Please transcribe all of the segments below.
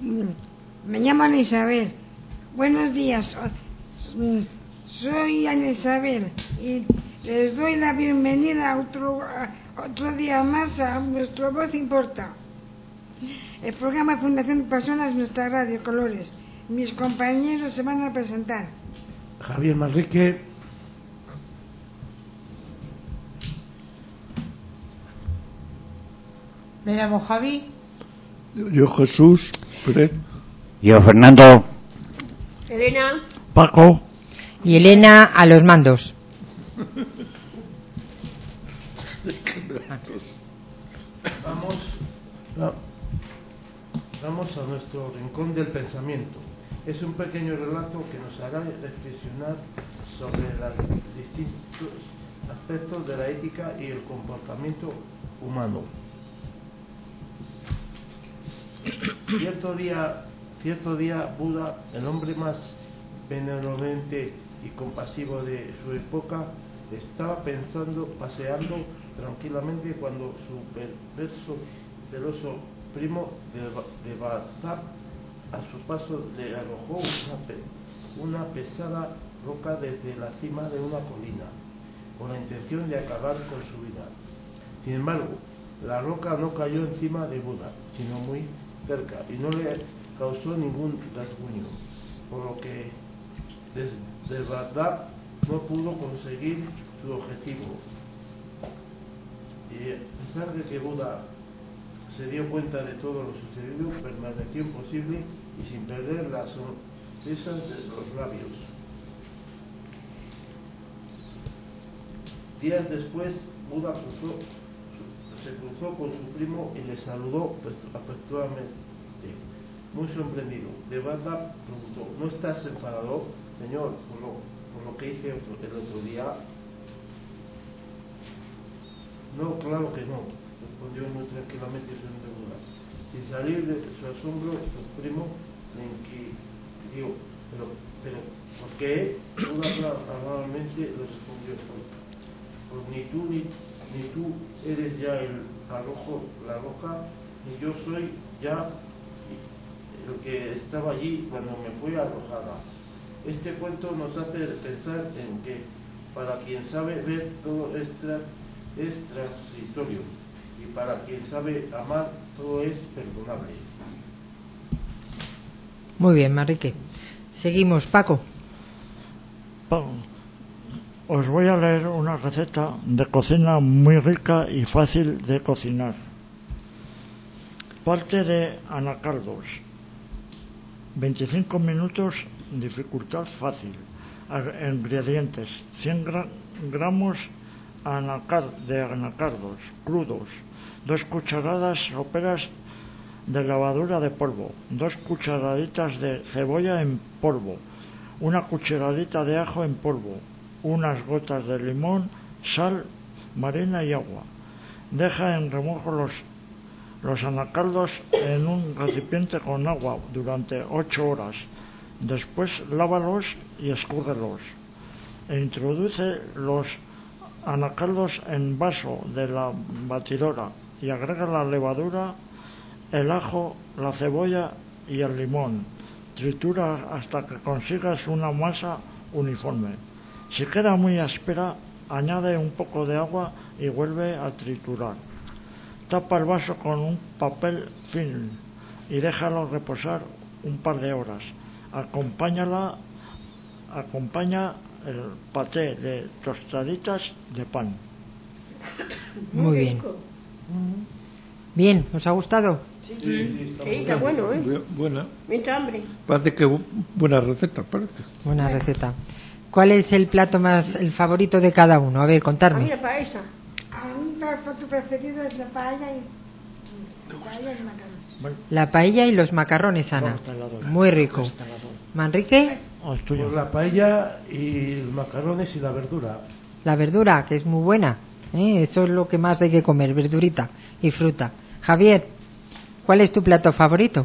Me llamo Ana Isabel. Buenos días. Soy Ana Isabel y les doy la bienvenida a otro día más a Nuestro Voz Importa. El programa de Fundación Personas, nuestra radio Colores. Mis compañeros se van a presentar. Javier Manrique. Me llamo Javi. Yo Jesús. Yo Fernando. Elena. Paco. Y Elena a los mandos. Vamos a nuestro rincón del pensamiento. Es un pequeño relato que nos hará reflexionar sobre los distintos aspectos de la ética y el comportamiento humano. Cierto día Buda, el hombre más benevolente y compasivo de su época, estaba paseando tranquilamente cuando su perverso, celoso primo Devadatta a su paso le arrojó una pesada roca desde la cima de una colina, con la intención de acabar con su vida. Sin embargo, la roca no cayó encima de Buda, sino muy cerca, y no le causó ningún rasguño, por lo que Devadatta no pudo conseguir su objetivo. Y a pesar de que Buda se dio cuenta de todo lo sucedido, permaneció imposible y sin perder la sonrisa de los labios. Días después, Buda se cruzó con su primo y le saludó afectuosamente, muy sorprendido. Devadatta preguntó: ¿No estás enfadado, señor, por lo que hice el otro día? No, claro que no, respondió muy tranquilamente el señor Buda. Sin salir de su asombro, su primo le inquirió: ¿Pero por qué? Buda amablemente le respondió: pues ni tú eres ya la roca, ni yo soy ya el que estaba allí cuando me fue arrojada. Este cuento nos hace pensar en que para quien sabe ver todo es transitorio, y para quien sabe amar todo es perdonable. Muy bien, Manrique. Seguimos, Paco. Os voy a leer una receta de cocina muy rica y fácil de cocinar. Parte de anacardos. 25 minutos, dificultad fácil. Ingredientes: 100 gramos de anacardos crudos, 2 cucharadas soperas de levadura de polvo, 2 cucharaditas de cebolla en polvo, 1 cucharadita de ajo en polvo, unas gotas de limón, sal marina y agua. Deja en remojo los anacardos en un recipiente con agua durante 8 horas. Después lávalos y escúrrelos. Introduce los anacardos en vaso de la batidora y agrega la levadura, el ajo, la cebolla y el limón. Tritura hasta que consigas una masa uniforme. Si queda muy áspera, añade un poco de agua y vuelve a triturar. Tapa el vaso con un papel film y déjalo reposar un par de horas. Acompaña el paté de tostaditas de pan. Muy bien. Bien, ¿os ha gustado? Sí, está bueno, ¿eh? Buena. Me entra hambre. Parece que buena receta, parece. Buena receta. ¿Cuál es el plato el favorito de cada uno? A ver, contadme. A mí la paella. A mí mi plato preferido es la paella y macarrones. La paella y los macarrones, Ana. Muy rico. Manrique. Pues la paella y los macarrones y la verdura. La verdura, que es muy buena. Eso es lo que más hay que comer, verdurita y fruta. Javier, ¿cuál es tu plato favorito?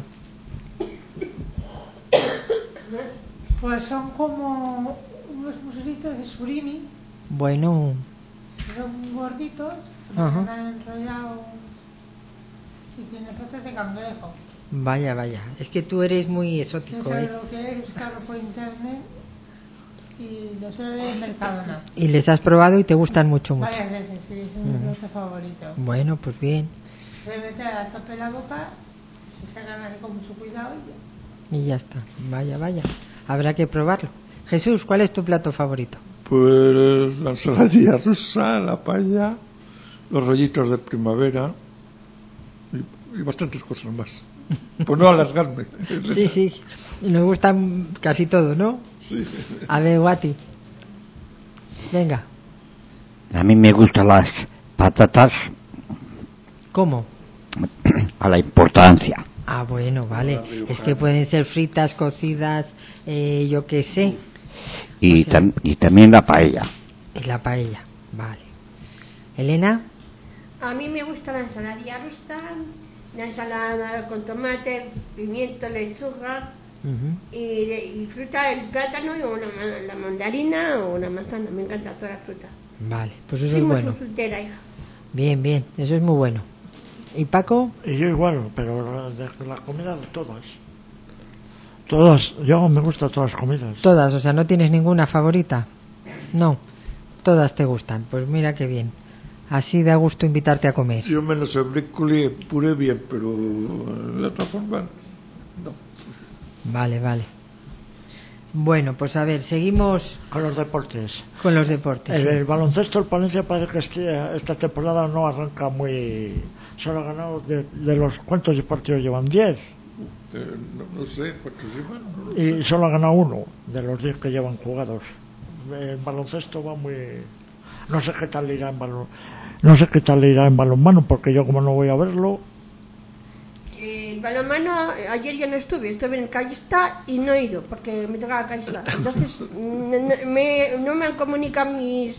Pues son como unos muselitos de surimi. Bueno. Son gorditos, Ajá. han enrollado y tiene patas de cangrejo. Vaya, vaya. Es que tú eres muy No exótico, sabe ¿eh? lo que es buscarlo por internet y lo suele ver en Mercadona. Y les has probado y te gustan mucho, mucho. Varias veces, sí, es mi plato favorito. Bueno, pues bien. Se mete a tope la boca, se sacan así con mucho cuidado y ya. Y ya está. Vaya, vaya. Habrá que probarlo. Jesús, ¿cuál es tu plato favorito? Pues la ensaladilla rusa, la paella, los rollitos de primavera y bastantes cosas más. Pues no alargarme. Sí, sí. Y nos gusta casi todo, ¿no? Sí. A ver, Guati. Venga. A mí me gustan las patatas ¿Cómo? a la importancia. Ah, bueno, vale. La riojana. Es que pueden ser fritas, cocidas, yo qué sé. Y, O sea- y también la paella. Y la paella. Vale. ¿Elena? A mí me gusta la ensaladilla rusa, la ensalada con tomate, pimiento, lechuga Ujú. y fruta, el plátano, o la mandarina o la manzana. Me encanta toda la fruta. Vale, pues eso Soy es muy bueno. frutera, hija. Bien, bien. Eso es muy bueno. ¿Y Paco? Y yo igual, pero de la comida de todas. Todas, yo me gustan todas las comidas. Todas, o sea, ¿no tienes ninguna favorita? No. Todas te gustan. Pues mira qué bien. Así da gusto invitarte a comer. Yo menos el brócoli puré bien, pero de otra forma no. Vale, vale. Bueno, pues a ver, seguimos Con los deportes. con los deportes. El sí. baloncesto, el Palencia parece que esta temporada no arranca muy... Solo ha ganado de los... ¿Cuántos partidos llevan? 10. No sé cuántos llevan. No lo Y sé. solo ha ganado uno de los 10 que llevan jugados. El baloncesto va muy... No sé qué tal irá en No sé qué tal irá en balonmano, porque yo como no voy a verlo... Balonmano, ayer yo no estuve en el Callista y no he ido porque me tocaba Callista. Entonces no me han comunicado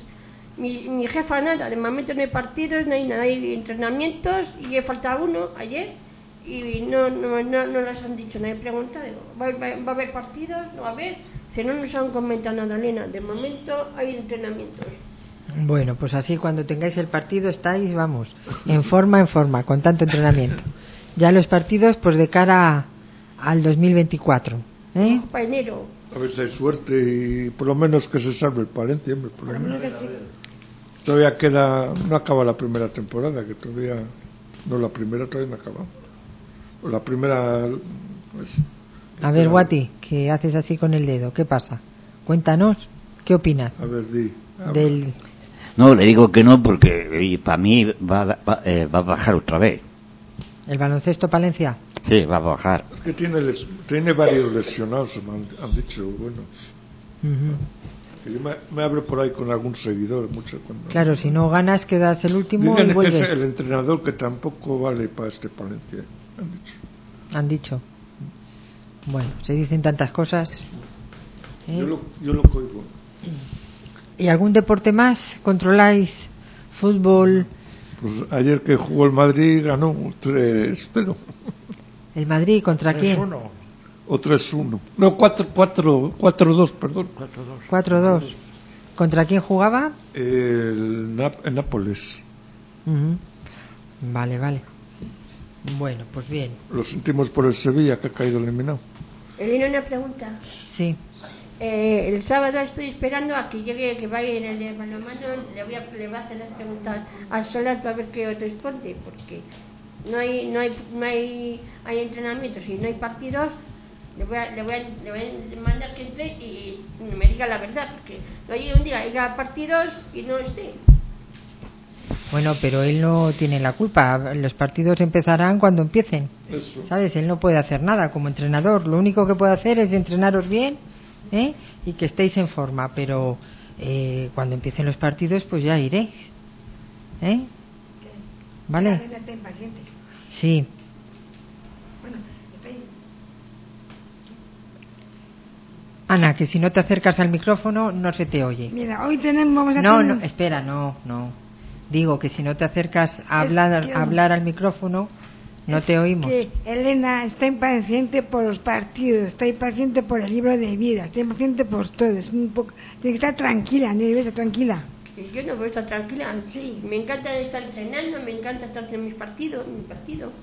mi jefa nada. De momento no hay partidos, no hay nada, hay entrenamientos y he faltado uno ayer y no les han dicho, no he preguntado. Digo, ¿va a haber partidos? No va a haber. Si no nos han comentado nada, Elena. De momento hay entrenamientos. Bueno, pues así cuando tengáis el partido estáis, vamos, en forma, con tanto entrenamiento. Ya los partidos, pues de cara al 2024. ¿Eh? Para enero. A ver si hay suerte y por lo menos que se salve el Palencia, hombre, por lo menos. que sí. Todavía queda, no acaba la primera temporada, que todavía, no, la primera todavía no ha acabado. O la primera, pues, A ver, Guati, que haces así con el dedo, ¿qué pasa? Cuéntanos, ¿qué opinas a ver, di. habla. del... No, le digo que no porque para mí va a bajar otra vez. el baloncesto Palencia? Sí, va a bajar. Es que tiene varios lesionados, me han dicho, bueno. Ujú. Que yo me abro por ahí con algún seguidor, mucho cuando... Claro, si no ganas quedas el último Dicen y que vuelves. es el entrenador que tampoco vale para este Palencia, han dicho. Han dicho. Bueno, se dicen tantas cosas. ¿eh? Yo lo coigo. ¿Y algún deporte más? ¿Controláis fútbol? Pues ayer que jugó el Madrid ganó 3-0 ¿El Madrid contra quién? 3-1. o 3-1. No, 4-2, perdón. 4-2. 4-2. ¿Contra quién jugaba? El Nápoles. Ujú. Vale, vale. Bueno, pues bien. Lo sentimos por el Sevilla, que ha caído eliminado. Elena, una pregunta. Sí. El sábado estoy esperando a que llegue, que va a ir el de balonmano, le voy a hacer las preguntas al Solar para ver qué responde, porque no hay entrenamientos y no hay partidos. Le voy a mandar que entre y me diga la verdad, porque no hay un día haya partidos y no esté. Bueno, pero él no tiene la culpa. Los partidos empezarán cuando empiecen. Eso. ¿Sabes? Él no puede hacer nada como entrenador. Lo único que puede hacer es entrenaros bien, ¿eh? Y que estéis en forma. Pero cuando empiecen los partidos, pues ya iréis. ¿Eh? ¿Vale? Elena está impaciente. Sí. Bueno, está ahí. Ana, que si no te acercas al micrófono no se te oye. Mira, hoy vamos a No, tener... no, espera, no. Digo que si no te acercas a Es hablar, que- a hablar al micrófono, no te oímos. Que Elena está impaciente por los partidos, está impaciente por el libro de vida, está impaciente por todo. Es un poco... Tiene que estar tranquila, nerviosa, tranquila. Y yo no voy a estar tranquila. Sí. Me encanta estar entrenando, me encanta estar en mi partido.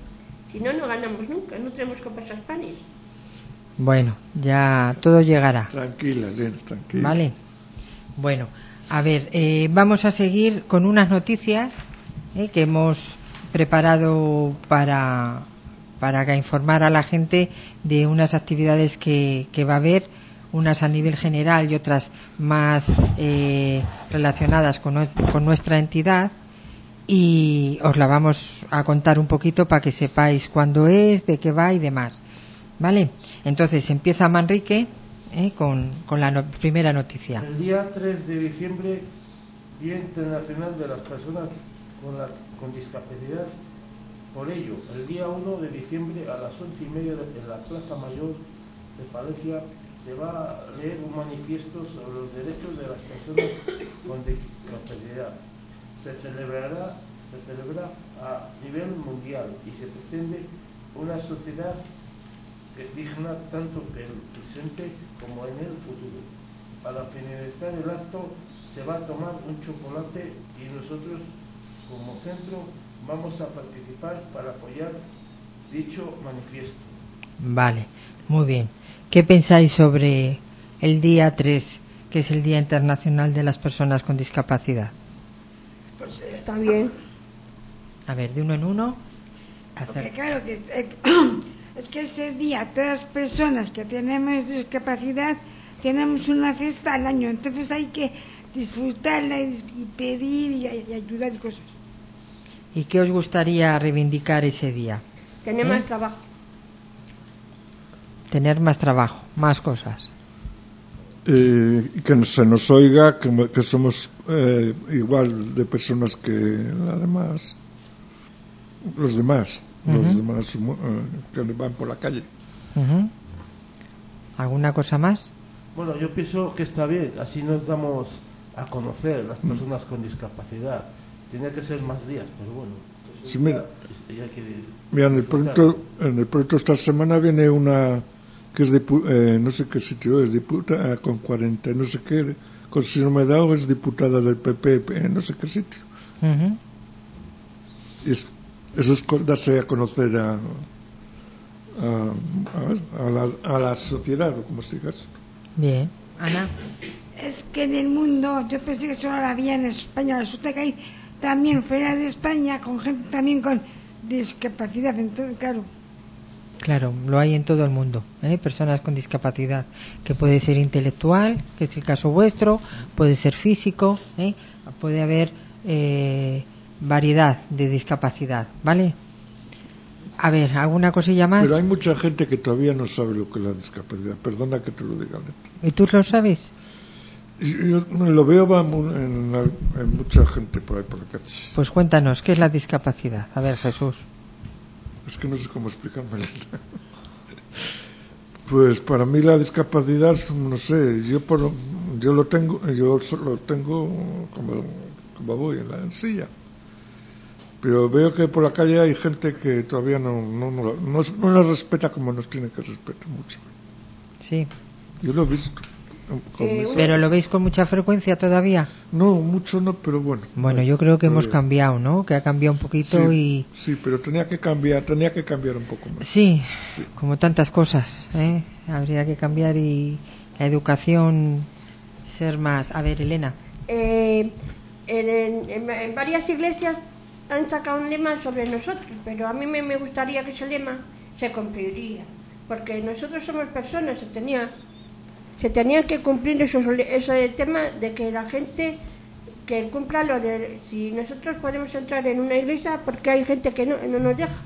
Si no, no ganamos nunca, no tenemos que pasar panes. Bueno, ya todo llegará. Tranquila, Elena, tranquila. Vale. Bueno, a ver, vamos a seguir con unas noticias que hemos preparado para informar a la gente de unas actividades que va a haber, unas a nivel general y otras más relacionadas con nuestra entidad, y os la vamos a contar un poquito para que sepáis cuándo es, de qué va y demás. ¿Vale? Entonces empieza Manrique con la primera noticia. El día 3 de diciembre, Día Internacional de las Personas con Discapacidad. Por ello, el día 1 de diciembre a las 11:30 en la Plaza Mayor de Palencia se va a leer un manifiesto sobre los derechos de las personas con discapacidad. Se celebra a nivel mundial y se pretende una sociedad digna tanto en el presente como en el futuro. Para finalizar el acto se va a tomar un chocolate y nosotros como centro vamos a participar para apoyar dicho manifiesto. Vale, muy bien. ¿Qué pensáis sobre el día 3, que es el Día Internacional de las Personas con Discapacidad? Pues está bien. A ver, de uno en uno. Porque claro que es que ese día todas las personas que tenemos discapacidad tenemos una fiesta al año, entonces hay que disfrutarla y pedir y ayudar y cosas. ¿Y qué os gustaría reivindicar ese día? Tener más trabajo. Tener más trabajo, más cosas. Y que se nos oiga que somos igual de personas que los demás que van por la calle. Uh-huh. ¿Alguna cosa más? Bueno, yo pienso que está bien, así nos damos a conocer las personas con discapacidad. Tenía que ser más días, pero bueno. Sí, mira, en el proyecto esta semana viene una que es no sé qué sitio es, diputada con 40, no sé qué, con síndrome de Down, es diputada del PP en no sé qué sitio. Uh-huh. Eso es darse a conocer a la sociedad, o como se diga. Bien, Ana. Es que en el mundo, yo pensé que solo la había en España, resulta que hay también fuera de España con gente también con discapacidad, entonces Claro, lo hay en todo el mundo, personas con discapacidad, que puede ser intelectual, que es el caso vuestro, puede ser físico, puede haber variedad de discapacidad, ¿vale? A ver, ¿alguna cosilla más? Pero hay mucha gente que todavía no sabe lo que es la discapacidad, perdona que te lo diga. ¿Y tú lo sabes? Yo lo veo en mucha gente por ahí por la calle. Pues cuéntanos, ¿qué es la discapacidad? A ver, Jesús. Es que no sé cómo explicármelo. Pues para mí la discapacidad, no sé, yo lo tengo como voy en silla. Pero veo que por la calle hay gente que todavía no nos respeta como nos tiene que respetar mucho. Sí. Yo lo he visto. ¿Pero lo veis con mucha frecuencia todavía? No, mucho no, pero bueno. Bueno, yo creo que hemos cambiado, ¿no? Que ha cambiado un poquito sí, Sí, pero tenía que cambiar un poco más. Sí, como tantas cosas, habría que cambiar y la educación ser más... A ver, Elena. En varias iglesias han sacado un lema sobre nosotros, pero a mí me gustaría que ese lema se cumpliría, porque nosotros somos personas, se tenía que cumplir ese tema de que la gente que cumpla lo de si nosotros podemos entrar en una iglesia, porque hay gente que no nos deja.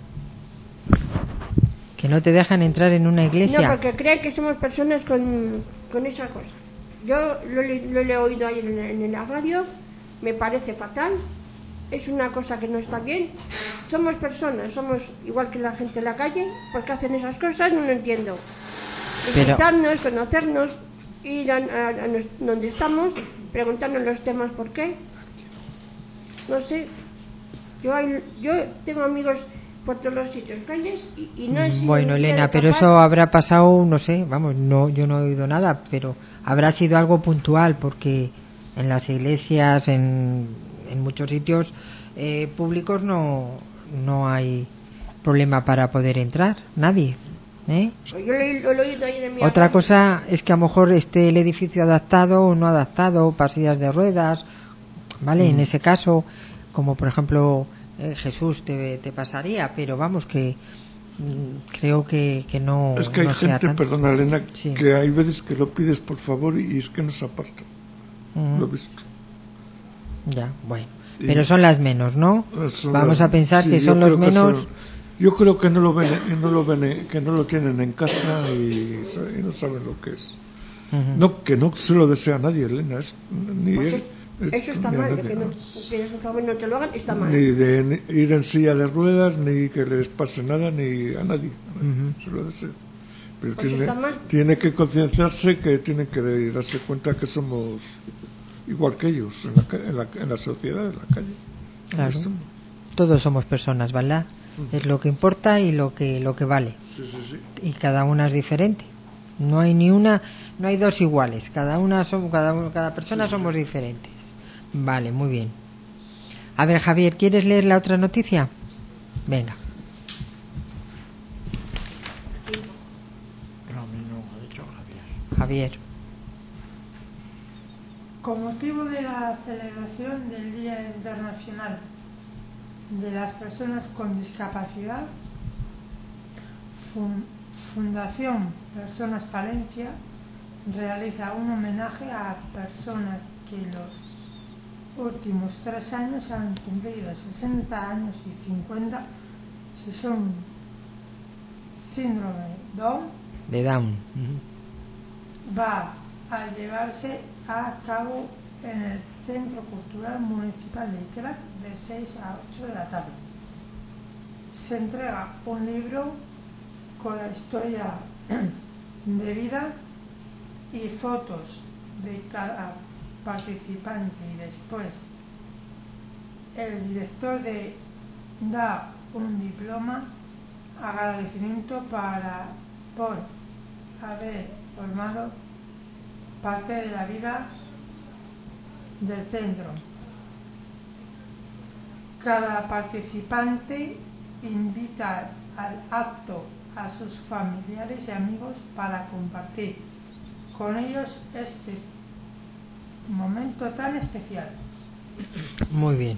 ¿Que no te dejan entrar en una iglesia? No, porque creen que somos personas con esa cosa. Yo lo he oído ayer en la radio, me parece fatal, es una cosa que no está bien. Somos personas, somos igual que la gente en la calle, porque hacen esas cosas, no lo entiendo. Visitarnos, conocernos, ir a donde estamos, preguntarnos los temas por qué. No sé. Yo tengo amigos por todos los sitios, calles, y no he sido. Bueno, Elena, pero eso habrá pasado, no sé, vamos, yo no he oído nada, pero habrá sido algo puntual, porque en las iglesias, en muchos sitios públicos no hay problema para poder entrar, nadie. Yo lo he oído ayer en mi Otra abuela. cosa es que a lo mejor esté el edificio adaptado o no adaptado para sillas de ruedas, ¿vale? En ese caso, como por ejemplo Jesús te pasaría, pero vamos que creo que no. Es que hay no sea gente, tanto. perdona Elena, Sí. que hay veces que lo pides por favor y es que nos apartan. Lo he visto. Ya, bueno. Y- Pero son las menos, ¿no? Son Vamos las- a pensar sí, que yo son los creo que menos. yo creo que no lo ven, que no lo tienen en casa y no saben lo que es. Ujú. No, que no se lo desea a nadie, Elena, ni Pues él. eso está ni a mal, nadie, que no, ¿no? pides un favor y no te lo hagan, está mal. Ni de ir en silla de ruedas, ni que les pase nada, ni a nadie. Ujú. Se lo deseo. Pero Pues está mal. tiene que concienciarse que tiene que darse cuenta que somos igual que ellos en la sociedad, en la calle. Claro. Esto. Todos somos personas, ¿verdad? Es lo que importa y lo que vale. Sí, sí, sí. Y cada una es diferente. No hay no hay dos iguales. Cada persona somos diferentes. Vale, muy bien. A ver, Javier, ¿quieres leer la otra noticia? Venga. No, a mí no ha dicho Javier. Javier. Con motivo de la celebración del Día Internacional de las Personas con Discapacidad, Fundación Personas Palencia realiza un homenaje a personas que los últimos 3 años han cumplido 60 años y 50 si son síndrome Down. De Down. Ujú. Va a llevarse a cabo en el Centro Cultural Municipal de Icrac de 6 a 8 de la tarde. Se entrega un libro con la historia de vida y fotos de cada participante y después el director da un diploma agradecimiento por haber formado parte de la vida del centro. Cada participante invita al acto a sus familiares y amigos para compartir con ellos este momento tan especial. Muy bien.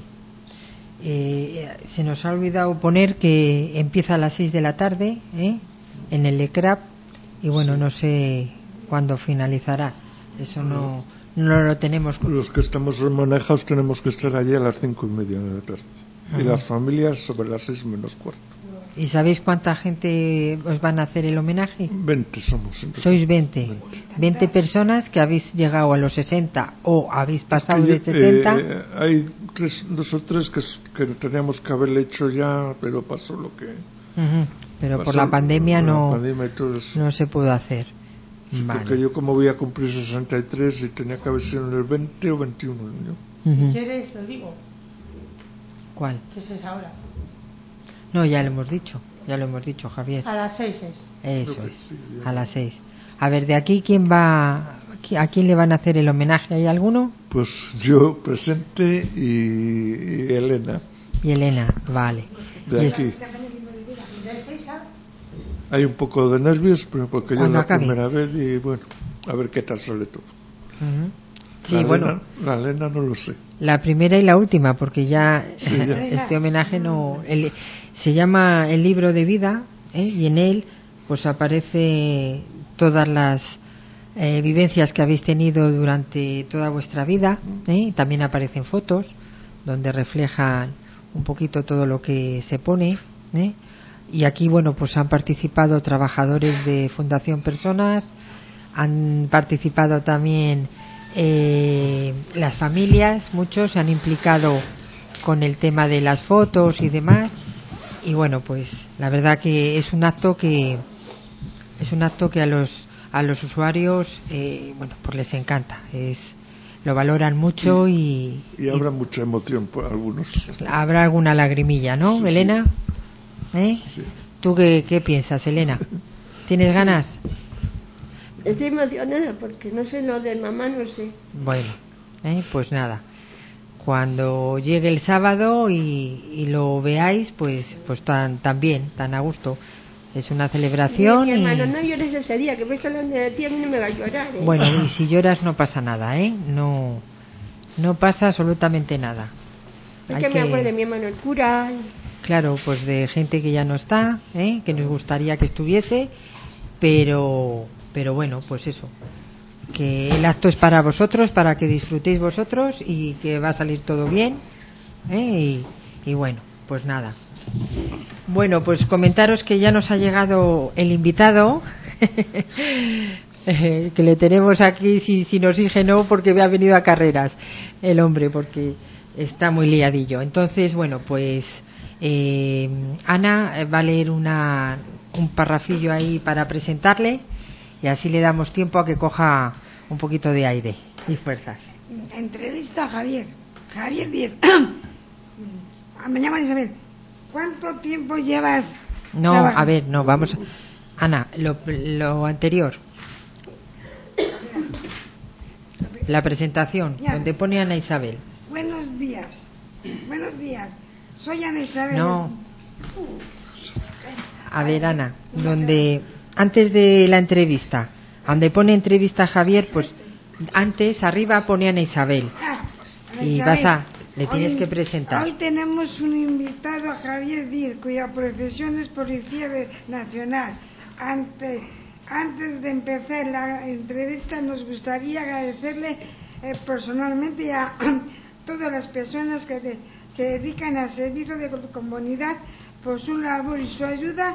Se nos ha olvidado poner que empieza a las 6 de la tarde en el ECRAP y bueno, no sé cuándo finalizará. Eso no lo tenemos. Los que estamos manejados tenemos que estar allí a las 5:30 de la tarde. Y las familias sobre las 6 menos cuarto. ¿Y sabéis cuánta gente os van a hacer el homenaje? 20 somos. Sois 20 personas que habéis llegado a los 60 o habéis pasado de 70. Hay 2 o 3 que teníamos que haberle hecho ya, pero pasó lo que... Ujú. Pero pasó, por la pandemia por la no, pandemia y todo eso. no se pudo hacer. Sí, Vale. porque yo como voy a cumplir 63 y tenía que haber sido en el 20 o 21 años. Ujú. Si quieres, lo digo, ¿Cuál? que es ahora. No, ya lo hemos dicho, Javier. A las 6 es. Eso Creo que es, sí, ya. a las 6. A ver, de aquí, ¿a quién le van a hacer el homenaje? ¿Hay alguno? Pues yo presente y Elena, Y Elena, vale. de Y aquí. ¿De 6 a? Hay un poco de nervios, pero porque yo es Cuando la acabe. primera vez y bueno, a ver qué tal sale todo. Ujú. Sí, La bueno, Elena, la Elena no lo sé. la primera y la última, porque ya, Sí, ya. este homenaje no... se llama El libro de vida, y en él pues aparece todas las vivencias que habéis tenido durante toda vuestra vida, también aparecen fotos donde reflejan un poquito todo lo que se pone, y aquí bueno, pues han participado trabajadores de Fundación Personas, han participado también las familias, muchos se han implicado con el tema de las fotos y demás, y bueno, pues la verdad que es un acto que a los usuarios bueno, pues les encanta, lo valoran mucho y habrá mucha emoción por algunos. habrá alguna lagrimilla, ¿no, Sí, Elena? Sí. ¿Tú qué piensas, Elena? ¿Tienes ganas? Estoy emocionada porque no sé lo de mamá, no sé. Bueno, pues nada. cuando llegue el sábado y lo veáis, pues tan bien, tan a gusto. Es una celebración. Mi hermano, no llores ese día, que ves hablando de ti, a mí no me va a llorar. Bueno, y si lloras no pasa nada, no pasa absolutamente nada. Es que me acuerdo de mi hermano el cura. Claro, pues de gente que ya no está, que nos gustaría que estuviese, pero bueno, pues eso, que el acto es para vosotros, para que disfrutéis vosotros y que va a salir todo bien, y bueno, pues nada. Bueno, pues comentaros que ya nos ha llegado el invitado que le tenemos aquí sin oxígeno porque ha venido a carreras el hombre, porque está muy liadillo. Entonces, bueno, pues Ana va a leer un parrafillo ahí para presentarle y así le damos tiempo a que coja un poquito de aire y fuerzas. Entrevista a Javier Díez. Me llaman Isabel. ¿Cuánto tiempo llevas? No, a ver, no, vamos. Ana, lo anterior. La presentación, ya. Donde pone Ana Isabel. Buenos días. Soy Ana Isabel. No. A ver, Ana, donde antes de la entrevista, donde pone entrevista a Javier, pues antes arriba pone Ana Isabel. Y Isabel. Le tienes que presentar. Hoy tenemos un invitado, a Javier Díez, cuya profesión es Policía Nacional. Antes de empezar la entrevista, nos gustaría agradecerle personalmente a todas las personas que se dedican al servicio de comunidad por su labor y su ayuda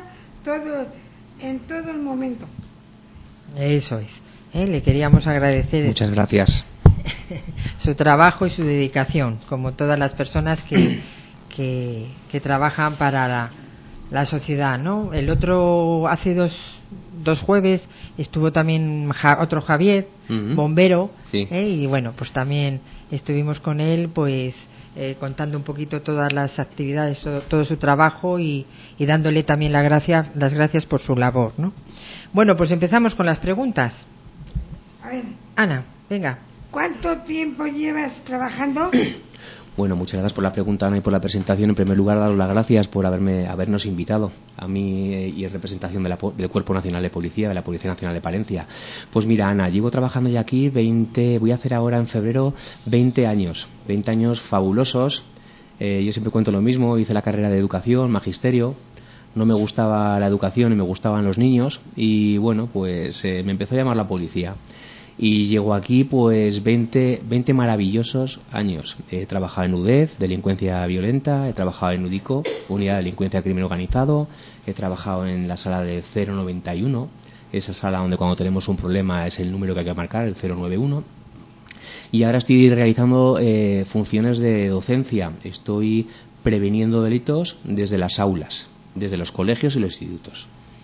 en todo el momento. Eso es. Le queríamos agradecer. Muchas gracias. Su trabajo y su dedicación, como todas las personas que trabajan para la sociedad, ¿no? El otro, hace dos jueves, estuvo también otro Javier, bombero, sí. Y bueno, pues también estuvimos con él, pues contando un poquito todas las actividades, todo su trabajo y dándole también las gracias por su labor, ¿no? Bueno, pues empezamos con las preguntas. A ver. Ana, venga. ¿Cuánto tiempo llevas trabajando? Bueno, muchas gracias por la pregunta, Ana, y por la presentación. En primer lugar, daros las gracias por habernos invitado a mí y en representación del Cuerpo Nacional de Policía, de la Policía Nacional de Palencia. Pues mira, Ana, llevo trabajando ya aquí voy a hacer ahora en febrero 20 años fabulosos. Yo siempre cuento lo mismo, hice la carrera de educación, magisterio. No me gustaba la educación y me gustaban los niños y bueno, pues me empezó a llamar la policía. Y llego aquí pues 20 maravillosos años. He trabajado en UDEF, delincuencia violenta, he trabajado en UDICO, unidad de delincuencia crimen organizado, he trabajado en la sala de 091, esa sala donde cuando tenemos un problema es el número que hay que marcar, el 091. Y ahora estoy realizando funciones de docencia, estoy preveniendo delitos desde las aulas, desde los colegios y los institutos.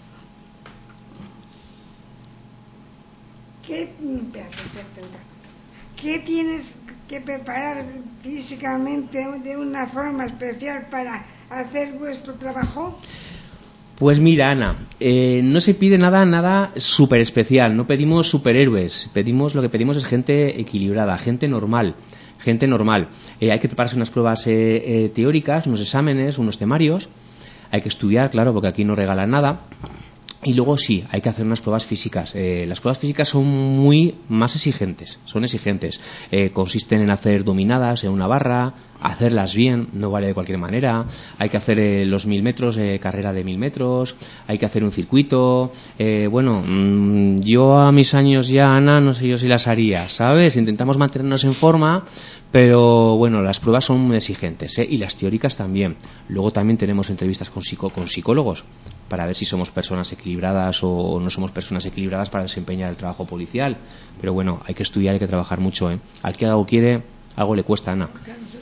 ¿Qué tienes que preparar físicamente de una forma especial para hacer vuestro trabajo? Pues mira, Ana, no se pide nada súper especial, no pedimos superhéroes, lo que pedimos es gente equilibrada, gente normal. Hay que prepararse unas pruebas teóricas, unos exámenes, unos temarios, hay que estudiar, claro, porque aquí no regalan nada. Y luego sí, hay que hacer unas pruebas físicas. Las pruebas físicas son más exigentes, consisten en hacer dominadas en una barra, hacerlas bien, no vale de cualquier manera. Hay que hacer los 1000 metros, carrera de 1000 metros, hay que hacer un circuito. Yo a mis años ya, Ana, no sé yo si las haría, ¿sabes? Intentamos mantenernos en forma, pero bueno, las pruebas son muy exigentes, y las teóricas también. Luego también tenemos entrevistas con psicólogos para ver si somos personas equilibradas o no somos personas equilibradas para desempeñar el trabajo policial. Pero bueno, hay que estudiar, hay que trabajar mucho, Al que algo quiere, algo le cuesta, Ana.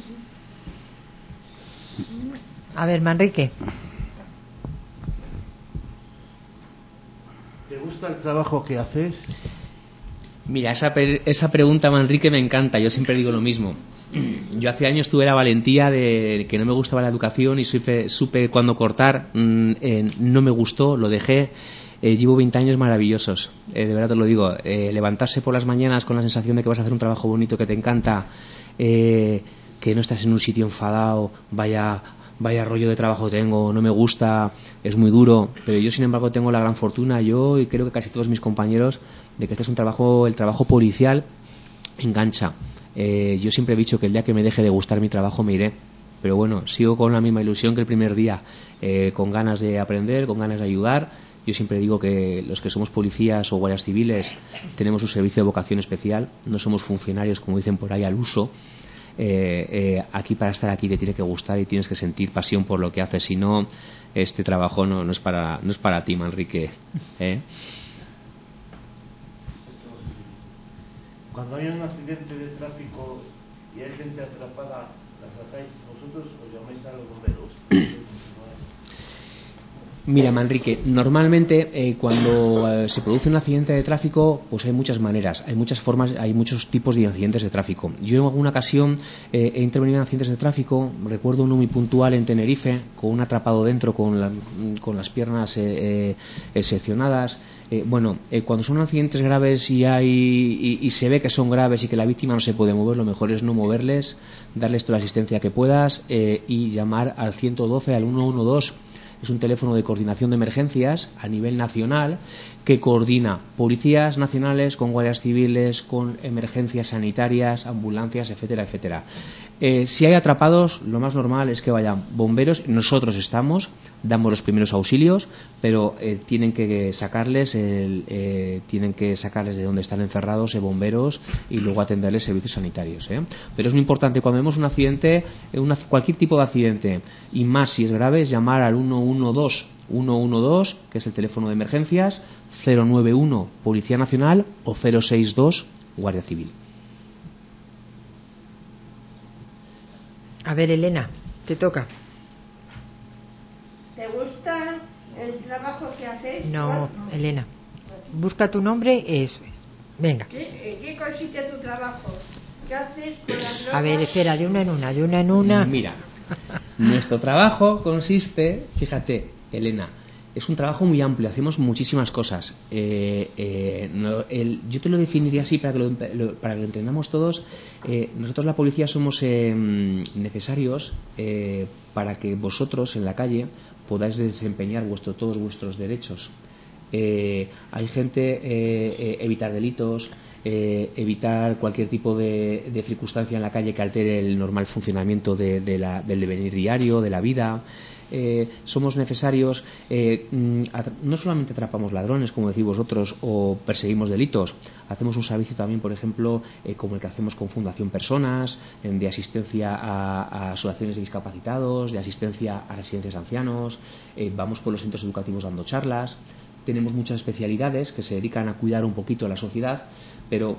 A ver, Manrique. ¿Te gusta el trabajo que haces? Mira, esa pregunta, Manrique, me encanta. Yo siempre digo lo mismo. Yo hace años tuve la valentía de que no me gustaba la educación y supe cuándo cortar. No me gustó, lo dejé. Llevo 20 años maravillosos, de verdad te lo digo. Levantarse por las mañanas con la sensación de que vas a hacer un trabajo bonito que te encanta, que no estás en un sitio enfadado, vaya rollo de trabajo tengo, no me gusta, es muy duro, pero yo sin embargo tengo la gran fortuna, yo y creo que casi todos mis compañeros, de que este es un trabajo, el trabajo policial engancha. Yo siempre he dicho que el día que me deje de gustar mi trabajo me iré, pero bueno, sigo con la misma ilusión que el primer día, con ganas de aprender, con ganas de ayudar. Yo siempre digo que los que somos policías o guardias civiles tenemos un servicio de vocación especial, no somos funcionarios como dicen por ahí al uso. Aquí para estar aquí te tiene que gustar y tienes que sentir pasión por lo que haces, si no este trabajo no es para ti, Manrique. Cuando hay un accidente de tráfico y hay gente atrapada, ¿la sacáis vosotros o llamáis a los bomberos? Mira, Manrique, normalmente cuando se produce un accidente de tráfico, pues hay muchas maneras, hay muchas formas, hay muchos tipos de accidentes de tráfico. Yo en alguna ocasión he intervenido en accidentes de tráfico, recuerdo uno muy puntual en Tenerife, con un atrapado dentro con las piernas seccionadas. Cuando son accidentes graves y se ve que son graves y que la víctima no se puede mover, lo mejor es no moverles, darles toda la asistencia que puedas y llamar al 112, al 112. Es un teléfono de coordinación de emergencias a nivel nacional que coordina policías nacionales con guardias civiles, con emergencias sanitarias, ambulancias, etcétera, etcétera. Si hay atrapados, lo más normal es que vayan bomberos. Nosotros damos los primeros auxilios, pero tienen que sacarles de donde están encerrados bomberos y luego atenderles servicios sanitarios. Pero es muy importante cuando vemos un accidente, cualquier tipo de accidente, y más si es grave, es llamar al 112, que es el teléfono de emergencias, 091 Policía Nacional o 062 Guardia Civil. A ver, Elena, te toca. ¿Te gusta el trabajo que haces? No, Elena, busca tu nombre, eso es. Venga. ¿Qué consiste tu trabajo? ¿Qué haces con las drogas? A ver, espera, de una en una. Mira, nuestro trabajo consiste, fíjate, Elena, es un trabajo muy amplio, hacemos muchísimas cosas. Yo te lo definiría así para que lo entendamos todos. Nosotros la policía somos necesarios para que vosotros en la calle podáis desempeñar todos vuestros derechos. Hay gente, evitar delitos, evitar cualquier tipo de circunstancia en la calle que altere el normal funcionamiento del devenir diario, de la vida. Somos necesarios, no solamente atrapamos ladrones, como decís vosotros, o perseguimos delitos, hacemos un servicio también, por ejemplo, como el que hacemos con Fundación Personas, de asistencia a asociaciones de discapacitados, de asistencia a residencias de ancianos, vamos por los centros educativos dando charlas. Tenemos muchas especialidades que se dedican a cuidar un poquito a la sociedad, pero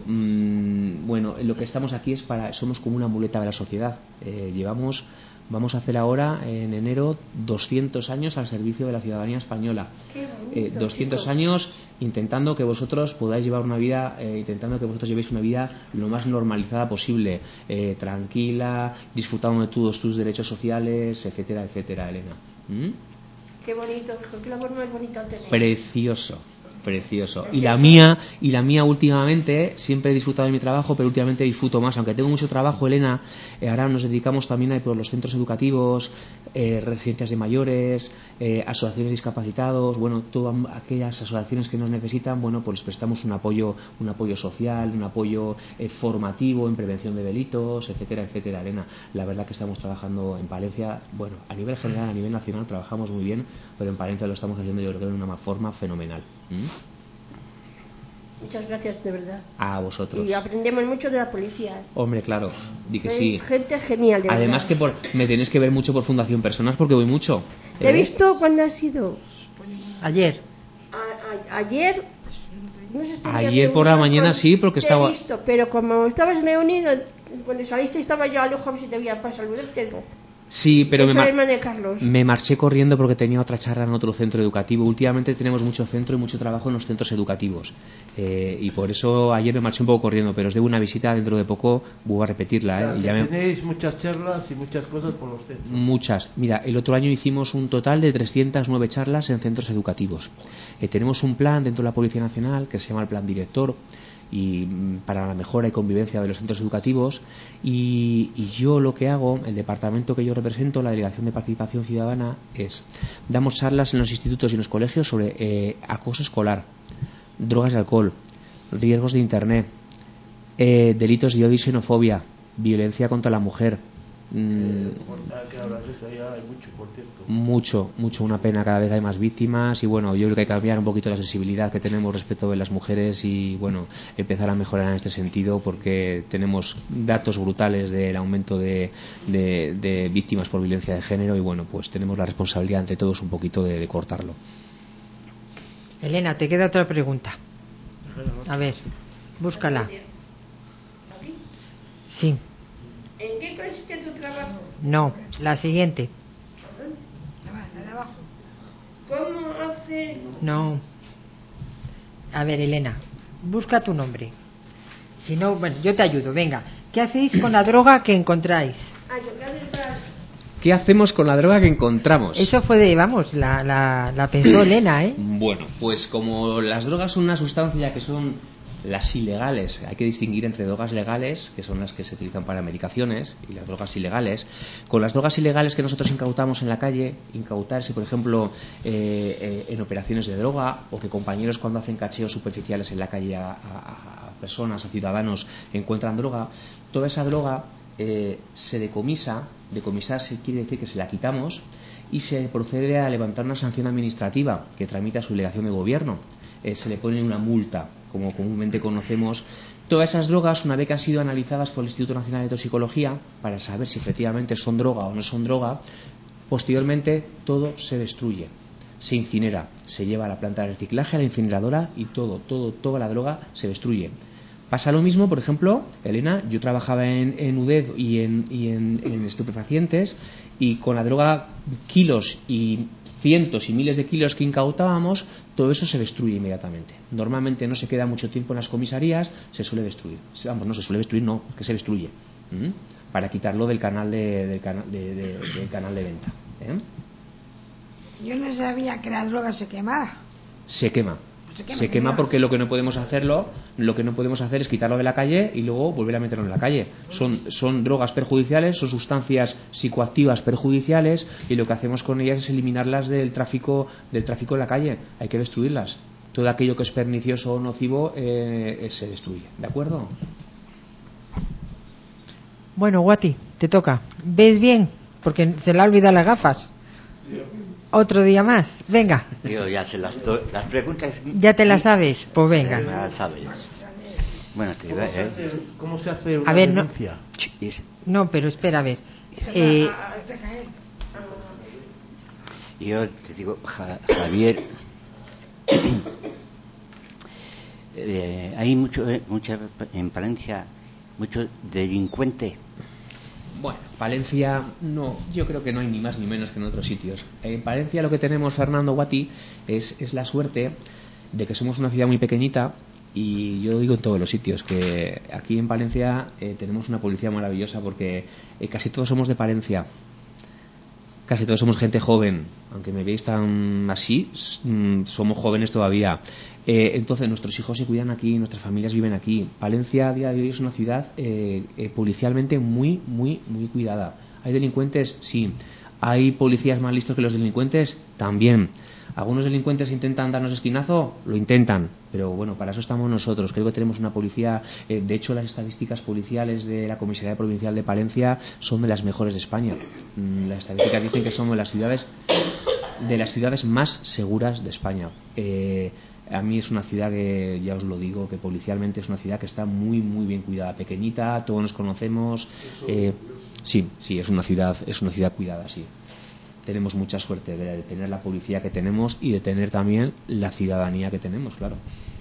lo que estamos aquí somos como una muleta de la sociedad. Vamos a hacer ahora en enero 200 años al servicio de la ciudadanía española. 200 años intentando que vosotros podáis llevar una vida, intentando que vosotros llevéis una vida lo más normalizada posible, tranquila, disfrutando de todos tus derechos sociales, etcétera, etcétera, Elena. Qué bonito, qué labor más bonita tenéis. Precioso. Y la mía últimamente, siempre he disfrutado de mi trabajo, pero últimamente disfruto más. Aunque tengo mucho trabajo, Elena, ahora nos dedicamos también a ir por los centros educativos, residencias de mayores, asociaciones de discapacitados, todas aquellas asociaciones que nos necesitan, pues les prestamos un apoyo social, un apoyo formativo en prevención de delitos, etcétera, etcétera, Elena. La verdad que estamos trabajando en Palencia, a nivel general, a nivel nacional trabajamos muy bien, pero en Palencia lo estamos haciendo yo creo de una forma fenomenal. Muchas gracias, de verdad. A vosotros. Y aprendemos mucho de la policía. Hombre, claro, di que sí. Gente genial, de Además verdad. que me tenéis que ver mucho por Fundación Personas porque voy mucho. ¿Te he visto cuando has ido? Ayer. Ayer. No sé si ayer por la mañana sí, porque estaba. Te he visto, pero como estabas reunido, cuando saliste estaba yo a lo mejor si te veía para saludarte. Sí, pero me marché corriendo porque tenía otra charla en otro centro educativo. Últimamente tenemos mucho centro y mucho trabajo en los centros educativos. Y por eso ayer me marché un poco corriendo, pero os debo una visita dentro de poco, voy a repetirla. Tenéis muchas charlas y muchas cosas por los centros. Muchas. Mira, el otro año hicimos un total de 309 charlas en centros educativos. Tenemos un plan dentro de la Policía Nacional que se llama el Plan Director, para la mejora y convivencia de los centros educativos. Y yo lo que hago, el departamento que yo represento, la Delegación de Participación Ciudadana, damos charlas en los institutos y en los colegios sobre acoso escolar, drogas y alcohol, riesgos de Internet, delitos de odio y xenofobia, violencia contra la mujer. Mucho, una pena, cada vez hay más víctimas y bueno, yo creo que hay que cambiar un poquito la sensibilidad que tenemos respecto de las mujeres y bueno, empezar a mejorar en este sentido, porque tenemos datos brutales del aumento de víctimas por violencia de género y bueno, pues tenemos la responsabilidad entre todos un poquito de cortarlo. Elena, te queda otra pregunta. A ver, búscala. Sí. ¿En qué consiste tu trabajo? No, la siguiente. La de abajo. ¿Cómo hace? No. A ver, Elena, busca tu nombre. Si no, bueno, yo te ayudo, venga. ¿Qué hacéis con la droga que encontráis? ¿Qué hacemos con la droga que encontramos? Eso fue de, vamos, la pensó Elena, ¿eh? Bueno, pues como las drogas son una sustancia que son las ilegales, hay que distinguir entre drogas legales, que son las que se utilizan para medicaciones, y las drogas ilegales. Con las drogas ilegales que nosotros incautamos en la calle, incautarse, por ejemplo, en operaciones de droga, o que compañeros cuando hacen cacheos superficiales en la calle a personas, a ciudadanos, encuentran droga, toda esa droga se decomisa. Decomisarse quiere decir que se la quitamos y se procede a levantar una sanción administrativa que tramita su delegación de gobierno. Se le pone una multa, como comúnmente conocemos. Todas esas drogas, una vez que han sido analizadas por el Instituto Nacional de Toxicología para saber si efectivamente son droga o no son droga, posteriormente todo se destruye, se incinera, se lleva a la planta de reciclaje, a la incineradora y toda la droga se destruye. Pasa lo mismo, por ejemplo, Elena, yo trabajaba en UDED y en estupefacientes, y con la droga, kilos y cientos y miles de kilos que incautábamos, todo eso se destruye inmediatamente. Normalmente no se queda mucho tiempo en las comisarías, se suele destruir. Vamos, no se suele destruir, no, que se destruye. Para quitarlo del canal de venta. Yo no sabía que la droga se quemaba. Se quema porque lo que no podemos hacer es quitarlo de la calle y luego volver a meterlo en la calle. Son drogas perjudiciales, son sustancias psicoactivas perjudiciales, y lo que hacemos con ellas es eliminarlas del tráfico en la calle. Hay que destruirlas. Todo aquello que es pernicioso o nocivo se destruye. ¿De acuerdo? Bueno, Guati, te toca. ¿Ves bien? Porque se le ha olvidado las gafas. Otro día más, venga. Yo ya sé las preguntas. ¿Ya te las sabes? Pues venga. Me las sabes. Bueno, ¿Cómo se hace una a ver, denuncia? No, pero espera, a ver. Yo te digo, Javier, hay mucho en Palencia, mucho delincuente. Bueno, Palencia no, yo creo que no hay ni más ni menos que en otros sitios. En Palencia lo que tenemos, Fernando, Guati, es la suerte de que somos una ciudad muy pequeñita, y yo digo en todos los sitios que aquí en Palencia tenemos una policía maravillosa, porque casi todos somos de Palencia, casi todos somos gente joven, aunque me veis tan así, somos jóvenes todavía. Entonces nuestros hijos se cuidan aquí, nuestras familias viven aquí. Palencia a día de hoy es una ciudad policialmente muy cuidada. ¿Hay delincuentes? Sí. ¿Hay policías más listos que los delincuentes? También. ¿Algunos delincuentes intentan darnos esquinazo? Lo intentan, pero bueno, para eso estamos nosotros. Creo que tenemos una policía, de hecho las estadísticas policiales de la Comisaría Provincial de Palencia son de las mejores de España. Las estadísticas dicen que somos de las ciudades más seguras de España. A mí es una ciudad que, ya os lo digo, que policialmente es una ciudad que está muy bien cuidada, pequeñita, todos nos conocemos. Sí, es una ciudad cuidada, sí. Tenemos mucha suerte de tener la policía que tenemos y de tener también la ciudadanía que tenemos, claro.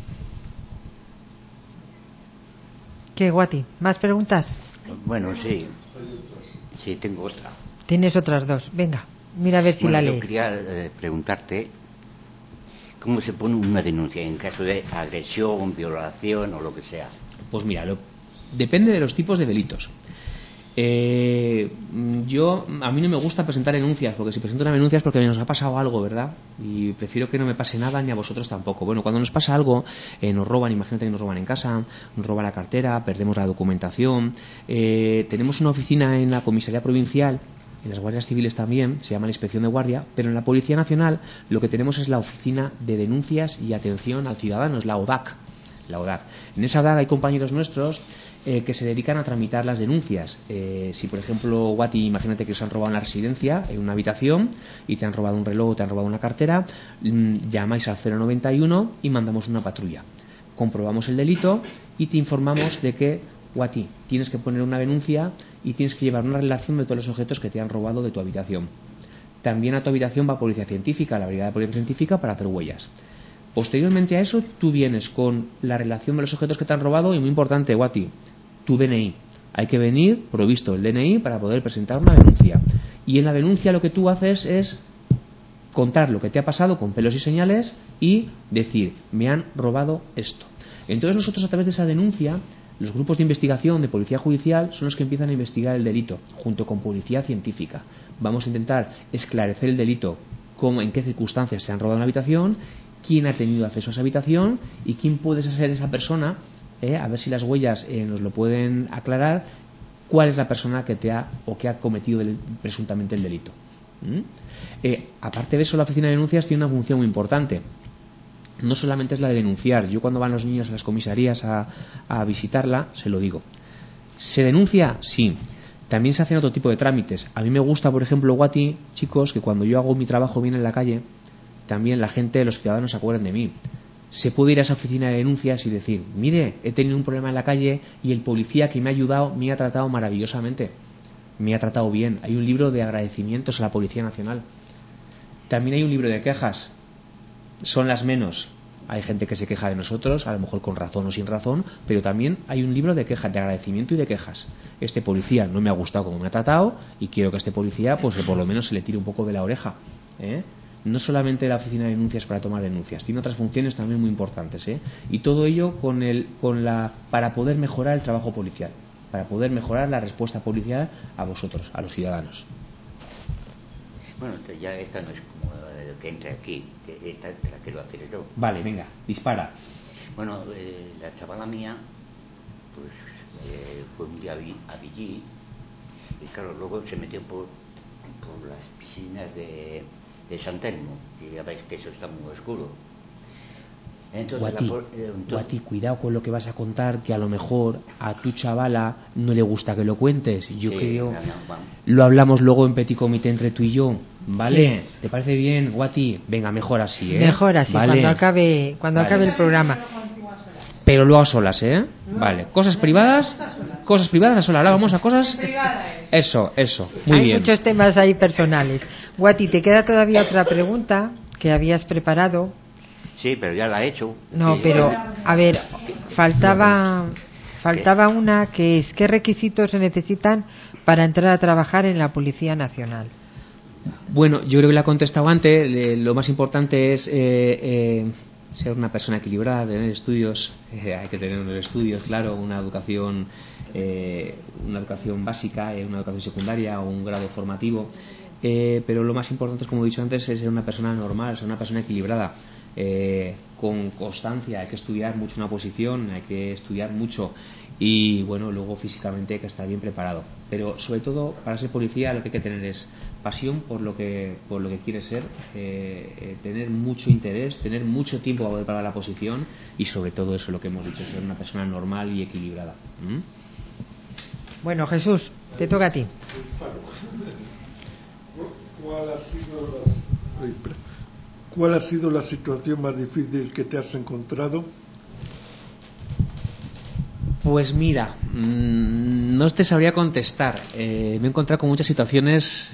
¿Qué, Guati? ¿Más preguntas? Bueno, sí, tengo otra. Tienes otras dos, venga, mira a ver si la lees. Yo quería preguntarte cómo se pone una denuncia en caso de agresión, violación o lo que sea. Pues mira, depende de los tipos de delitos. A mí no me gusta presentar denuncias, porque si presento una denuncia es porque nos ha pasado algo, ¿verdad? Y prefiero que no me pase nada, ni a vosotros tampoco. Bueno, cuando nos pasa algo, nos roban, imagínate que nos roban en casa, nos roban la cartera, perdemos la documentación. Tenemos una oficina en la comisaría provincial, en las guardias civiles también, se llama la inspección de guardia, pero en la Policía Nacional lo que tenemos es la oficina de denuncias y atención al ciudadano, es la ODAC. En esa ODAC hay compañeros nuestros que se dedican a tramitar las denuncias. Si por ejemplo, Guati, imagínate que os han robado en la residencia, en una habitación, y te han robado un reloj o te han robado una cartera, llamáis al 091 y mandamos una patrulla. Comprobamos el delito y te informamos de que, Guati, tienes que poner una denuncia y tienes que llevar una relación de todos los objetos que te han robado de tu habitación. También a tu habitación va Policía Científica, la Brigada de Policía Científica, para hacer huellas. Posteriormente a eso, tú vienes con la relación de los objetos que te han robado y, muy importante, Guati, tu DNI. Hay que venir provisto el DNI para poder presentar una denuncia. Y en la denuncia lo que tú haces es contar lo que te ha pasado con pelos y señales y decir, me han robado esto. Entonces nosotros, a través de esa denuncia, los grupos de investigación de Policía Judicial son los que empiezan a investigar el delito, junto con Policía Científica. Vamos a intentar esclarecer el delito, en qué circunstancias se han robado una habitación, quién ha tenido acceso a esa habitación y quién puede ser esa persona, a ver si las huellas nos lo pueden aclarar, cuál es la persona que te ha o que ha cometido presuntamente el delito. Aparte de eso, la oficina de denuncias tiene una función muy importante. No solamente es la de denunciar. Yo, cuando van los niños a las comisarías a visitarla, se lo digo. ¿Se denuncia? Sí. También se hacen otro tipo de trámites. A mí me gusta, por ejemplo, Guati, chicos, que cuando yo hago mi trabajo bien en la calle, también la gente, los ciudadanos, se acuerdan de mí. Se puede ir a esa oficina de denuncias y decir, mire, he tenido un problema en la calle y el policía que me ha ayudado me ha tratado maravillosamente, me ha tratado bien. Hay un libro de agradecimientos a la Policía Nacional. También hay un libro de quejas. Son las menos. Hay gente que se queja de nosotros, a lo mejor con razón o sin razón, pero también hay un libro de quejas, de agradecimiento y de quejas. Este policía no me ha gustado como me ha tratado y quiero que a este policía, pues por lo menos se le tire un poco de la oreja. No solamente la oficina de denuncias para tomar denuncias, tiene otras funciones también muy importantes, y todo ello para poder mejorar el trabajo policial, para poder mejorar la respuesta policial a vosotros, a los ciudadanos. Bueno, ya esta no es como lo que entra aquí, que esta te la quiero hacer yo. Vale, venga, dispara. Bueno, la chavala mía, pues fue un día a Villí, y claro, luego se metió por las piscinas de San Telmo, y ya veis que eso está muy oscuro. Entonces, Guati, cuidado con lo que vas a contar, que a lo mejor a tu chavala no le gusta que lo cuentes. Yo creo, lo hablamos luego en petit comité entre tú y yo, ¿vale? Sí. ¿Te parece bien, Guati? Venga, mejor así, Mejor así, ¿vale? Cuando acabe el programa. Pero luego a solas, Vale. Cosas privadas a solas. Ahora vamos a cosas. Eso. Muy bien. Hay muchos temas ahí personales. Guati, ¿te queda todavía otra pregunta que habías preparado? Sí, pero ya la he hecho. No, sí. Pero, a ver, faltaba una, que es, ¿qué requisitos se necesitan para entrar a trabajar en la Policía Nacional? Bueno, yo creo que la he contestado antes. Lo más importante es ser una persona equilibrada, tener estudios, hay que tener unos estudios, claro, una educación básica, una educación secundaria o un grado formativo, pero lo más importante, como he dicho antes, es ser una persona normal, ser una persona equilibrada, con constancia. Hay que estudiar mucho una posición, hay que estudiar mucho y bueno, luego físicamente hay que estar bien preparado, pero sobre todo para ser policía lo que hay que tener es pasión por lo que quiere ser, tener mucho interés, tener mucho tiempo para preparar la posición y sobre todo eso, lo que hemos dicho, ser una persona normal y equilibrada. Bueno, Jesús, te toca a ti. ¿Cuál ha sido la situación más difícil que te has encontrado? Pues mira, no te sabría contestar. Me he encontrado con muchas situaciones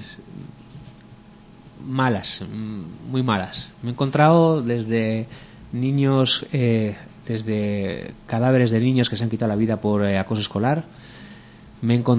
malas, muy malas. Me he encontrado desde niños, desde cadáveres de niños que se han quitado la vida por acoso escolar. Me ha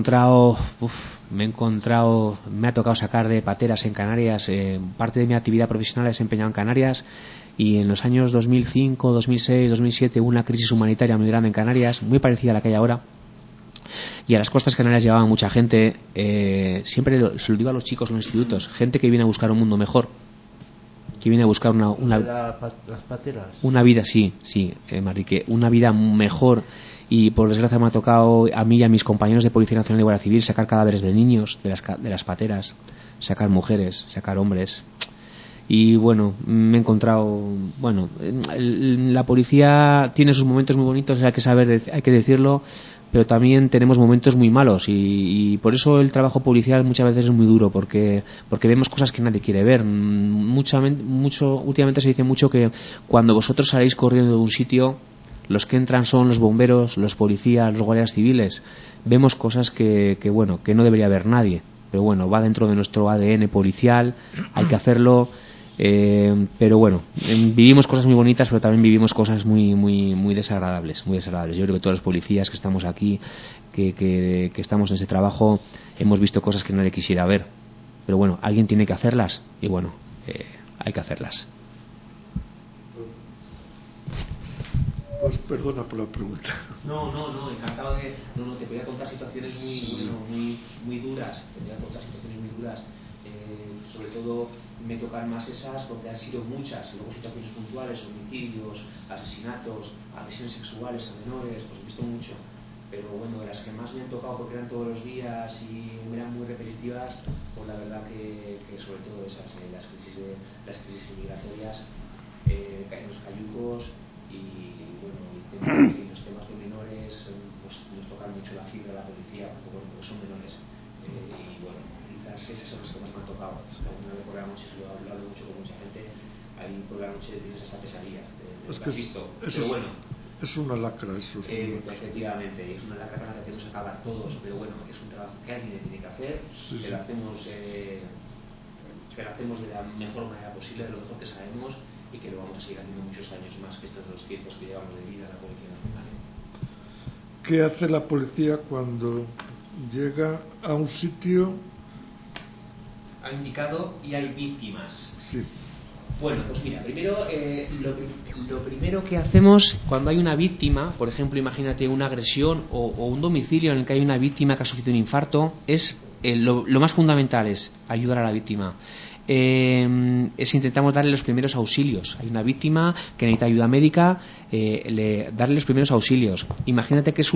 tocado sacar de pateras en Canarias. Parte de mi actividad profesional he desempeñado en Canarias y en los años 2005, 2006, 2007 hubo una crisis humanitaria muy grande en Canarias, muy parecida a la que hay ahora, y a las Costas Canarias llevaba mucha gente, siempre se lo digo a los chicos en los institutos, gente que viene a buscar un mundo mejor, que viene a buscar las pateras. Una vida, sí, Manrique, una vida mejor. Y por desgracia me ha tocado a mí y a mis compañeros de Policía Nacional y Guardia Civil sacar cadáveres de niños de las pateras, sacar mujeres, sacar hombres. Y bueno, me he encontrado, la policía tiene sus momentos muy bonitos, hay que saber, hay que decirlo, pero también tenemos momentos muy malos y por eso el trabajo policial muchas veces es muy duro, porque vemos cosas que nadie quiere ver. Últimamente se dice mucho que cuando vosotros salís corriendo de un sitio, los que entran son los bomberos, los policías, los guardias civiles. Vemos cosas que no debería ver nadie, pero bueno, va dentro de nuestro ADN policial, hay que hacerlo. Pero bueno, vivimos cosas muy bonitas, pero también vivimos cosas muy desagradables, muy desagradables. Yo creo que todos los policías que estamos aquí, que estamos en ese trabajo, hemos visto cosas que nadie quisiera ver, pero bueno, alguien tiene que hacerlas y bueno, hay que hacerlas. Pues perdona por la pregunta. No, encantado de... No, te voy a contar situaciones muy duras, sobre todo me tocan más esas porque han sido muchas, luego situaciones puntuales, homicidios, asesinatos, agresiones sexuales a menores, pues he visto mucho, pero bueno, de las que más me han tocado porque eran todos los días y eran muy repetitivas, pues la verdad que sobre todo esas, las crisis migratorias, en los cayucos y bueno, los temas de menores, pues nos tocan mucho la fibra de la policía porque son menores, y bueno, quizás esas son las que más me han tocado. Alguna vez por la noche, lo he hablado mucho con mucha gente, ahí por la noche tienes hasta pesadillas de lo que has visto, pero bueno, es una lacra eso. Efectivamente, es una lacra con la que tenemos que acabar todos, pero bueno, es un trabajo que alguien tiene que hacer, que lo hacemos de la mejor manera posible, de lo mejor que sabemos, y que lo vamos a seguir haciendo muchos años más, que estos 2 tiempos que llevamos de vida en la Policía Nacional. ¿Qué hace la policía cuando llega a un sitio? Ha indicado y hay víctimas. Sí. Bueno, pues mira, primero lo primero que hacemos cuando hay una víctima, por ejemplo, imagínate una agresión o un domicilio en el que hay una víctima que ha sufrido un infarto, lo más fundamental es ayudar a la víctima. Intentamos darle los primeros auxilios. Hay una víctima que necesita ayuda médica, darle los primeros auxilios. Imagínate que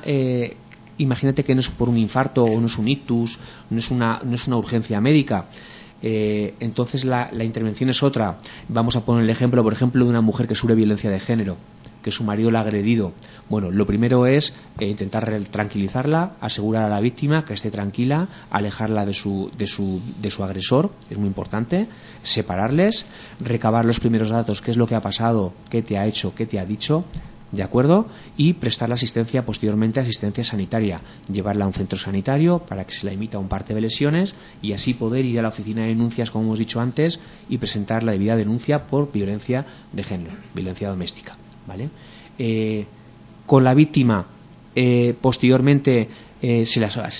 no es por un infarto o no es un ictus, no es una urgencia médica. Entonces la intervención es otra. Vamos a poner el ejemplo, por ejemplo, de una mujer que sufre violencia de género, que su marido la ha agredido. Bueno, lo primero es intentar tranquilizarla, asegurar a la víctima que esté tranquila, alejarla de su agresor, es muy importante, separarles, recabar los primeros datos, qué es lo que ha pasado, qué te ha hecho, qué te ha dicho, ¿de acuerdo? Y prestar la asistencia posteriormente, asistencia sanitaria, llevarla a un centro sanitario para que se la emita un parte de lesiones y así poder ir a la oficina de denuncias, como hemos dicho antes, y presentar la debida denuncia por violencia de género, violencia doméstica, ¿vale? Con la víctima posteriormente se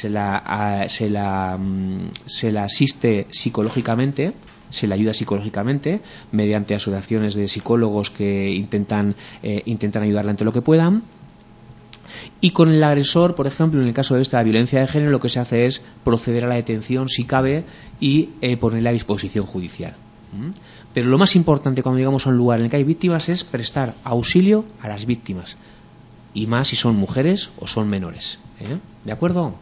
la asiste psicológicamente, se le ayuda psicológicamente mediante asociaciones de psicólogos que intentan ayudarla ante lo que puedan. Y con el agresor, por ejemplo, en el caso de esta violencia de género, lo que se hace es proceder a la detención si cabe y ponerla a disposición judicial. Pero lo más importante cuando llegamos a un lugar en el que hay víctimas es prestar auxilio a las víctimas, y más si son mujeres o son menores, ¿de acuerdo?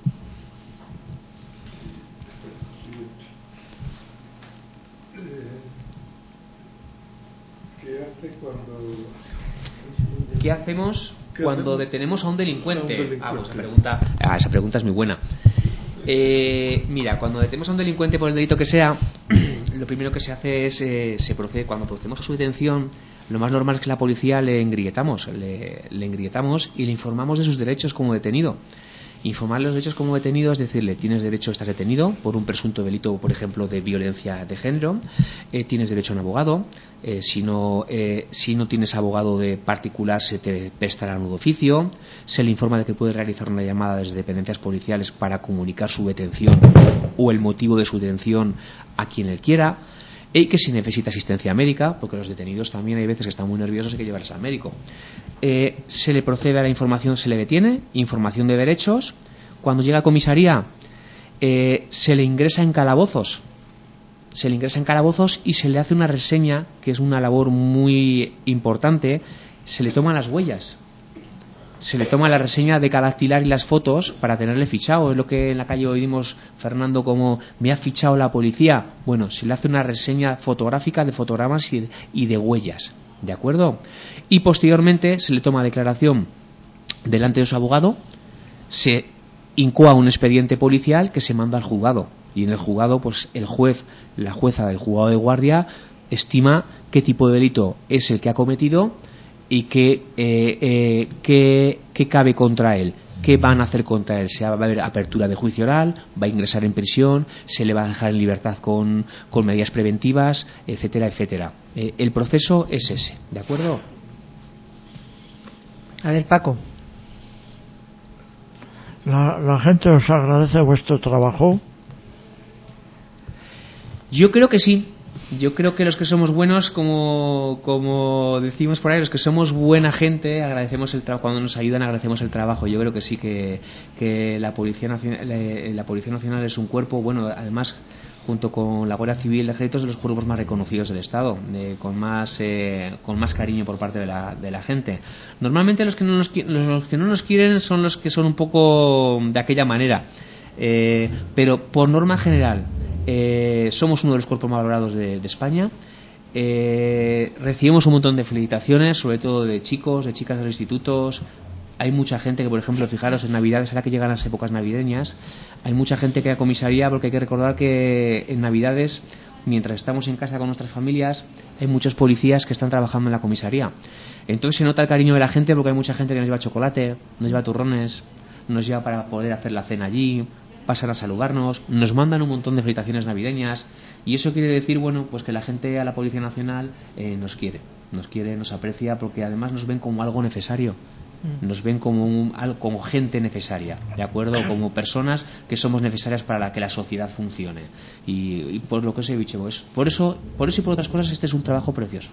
¿Qué hacemos cuando detenemos a un delincuente? Esa pregunta es muy buena. Mira, cuando detenemos a un delincuente por el delito que sea, lo primero que se hace es cuando procedemos a su detención, lo más normal es que la policía le engriguetamos y le informamos de sus derechos como detenido. Informarle los derechos como detenido es decirle: tienes derecho, estás detenido por un presunto delito, por ejemplo, de violencia de género, tienes derecho a un abogado, si no tienes abogado de particular se te prestará un oficio, se le informa de que puede realizar una llamada desde dependencias policiales para comunicar su detención o el motivo de su detención a quien él quiera, y que si necesita asistencia médica, porque los detenidos también hay veces que están muy nerviosos y hay que llevarles al médico, se le procede a la información, se le detiene, información de derechos, cuando llega a comisaría, se le ingresa en calabozos. Se le ingresa en calabozos y se le hace una reseña, que es una labor muy importante. Se le toman las huellas. Se le toma la reseña de cada dactilar y las fotos para tenerle fichado. Es lo que en la calle oímos, Fernando, como me ha fichado la policía. Bueno, se le hace una reseña fotográfica de fotogramas y de huellas, ¿de acuerdo? Y posteriormente se le toma declaración delante de su abogado, se incoa un expediente policial que se manda al juzgado. Y en el juzgado, pues el juez, la jueza del juzgado de guardia estima qué tipo de delito es el que ha cometido y qué cabe contra él, qué van a hacer contra él. Va a haber apertura de juicio oral, va a ingresar en prisión, se le va a dejar en libertad con medidas preventivas, etcétera, etcétera. El proceso es ese, ¿de acuerdo? A ver, Paco. La gente os agradece vuestro trabajo. Yo creo que sí. Yo creo que los que somos buenos, como decimos por ahí, los que somos buena gente, agradecemos el trabajo. Cuando nos ayudan, agradecemos el trabajo. Yo creo que sí, que la Policía Nacional es un cuerpo, bueno, además, junto con la Guardia Civil, el Ejército, es de los cuerpos más reconocidos del Estado, con más cariño por parte de la gente. Normalmente los que no nos quieren son los que son un poco de aquella manera, pero por norma general somos uno de los cuerpos más valorados de España. Recibimos un montón de felicitaciones, sobre todo de chicos, de chicas de los institutos. Hay mucha gente que, por ejemplo, fijaros, en Navidades, ahora que llegan las épocas navideñas, hay mucha gente que va a comisaría, porque hay que recordar que en Navidades, mientras estamos en casa con nuestras familias, hay muchos policías que están trabajando en la comisaría. Entonces se nota el cariño de la gente, porque hay mucha gente que nos lleva chocolate, nos lleva turrones, nos lleva para poder hacer la cena allí, pasan a saludarnos, nos mandan un montón de felicitaciones navideñas, y eso quiere decir, bueno, pues que la gente a la Policía Nacional nos quiere, nos aprecia, porque además nos ven como algo necesario, nos ven como gente necesaria, ¿de acuerdo? Como personas que somos necesarias para que la sociedad funcione, y por lo que os he dicho, pues, por eso y por otras cosas, este es un trabajo precioso.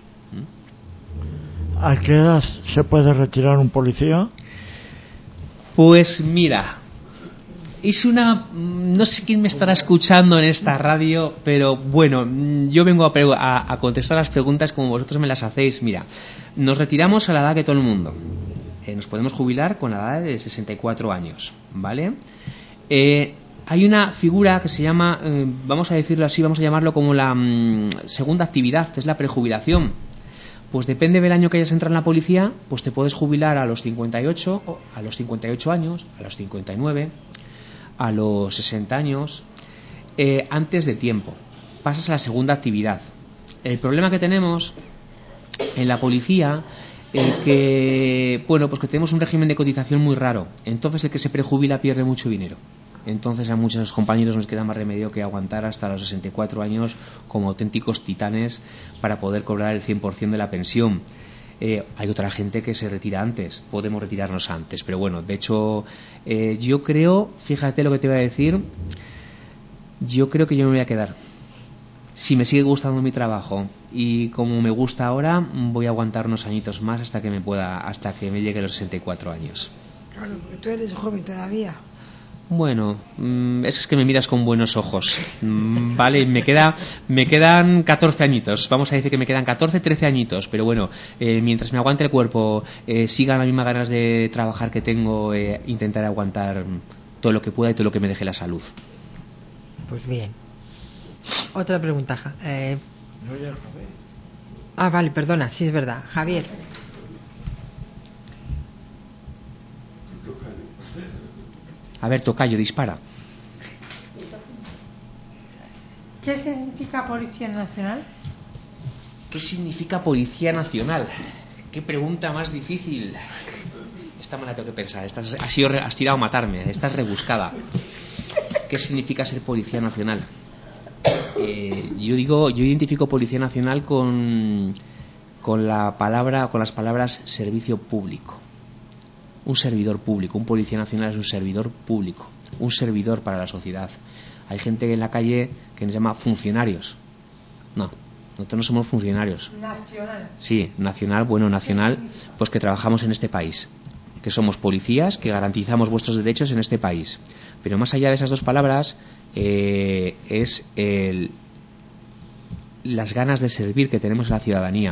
¿A qué edad se puede retirar un policía? Pues mira, no sé quién me estará escuchando en esta radio, pero bueno, yo vengo a contestar las preguntas como vosotros me las hacéis. Mira, nos retiramos a la edad que todo el mundo. Nos podemos jubilar con la edad de 64 años, ¿vale? Hay una figura que se llama, vamos a decirlo así, vamos a llamarlo como la segunda actividad, que es la prejubilación. Pues depende del año que hayas entrado en la policía, pues te puedes jubilar a los 58, a los 58 años, a los 59, a los 60 años, antes de tiempo. Pasas a la segunda actividad. El problema que tenemos en la policía es que, bueno, pues que tenemos un régimen de cotización muy raro. Entonces el que se prejubila pierde mucho dinero. Entonces a muchos compañeros nos queda más remedio que aguantar hasta los 64 años como auténticos titanes para poder cobrar el 100% de la pensión. Hay otra gente que se retira antes, podemos retirarnos antes, pero bueno, de hecho yo creo, fíjate lo que te voy a decir, yo creo que yo me voy a quedar. Si me sigue gustando mi trabajo y como me gusta ahora, voy a aguantar unos añitos más hasta que me llegue a los 64 años. Claro, porque tú eres joven todavía. Bueno, es que me miras con buenos ojos, vale, me quedan 14 añitos, vamos a decir que me quedan 14, 13 añitos, pero bueno, mientras me aguante el cuerpo, sigan las mismas ganas de trabajar que tengo, intentaré aguantar todo lo que pueda y todo lo que me deje la salud. Pues bien. Otra pregunta. Vale, perdona, sí es verdad, Javier. A ver, tocayo, dispara. ¿Qué significa Policía Nacional? ¿Qué significa Policía Nacional? Qué pregunta más difícil. Esta me la tengo que pensar. Has tirado a matarme. Esta es rebuscada. ¿Qué significa ser Policía Nacional? Yo identifico Policía Nacional con las palabras servicio público. Un servidor público, un policía nacional es un servidor público, un servidor para la sociedad. Hay gente en la calle que nos llama funcionarios. No, nosotros no somos funcionarios. Nacional. Sí, nacional, pues que trabajamos en este país. que somos policías, que garantizamos vuestros derechos en este país. Pero más allá de esas dos palabras, es las ganas de servir que tenemos a la ciudadanía,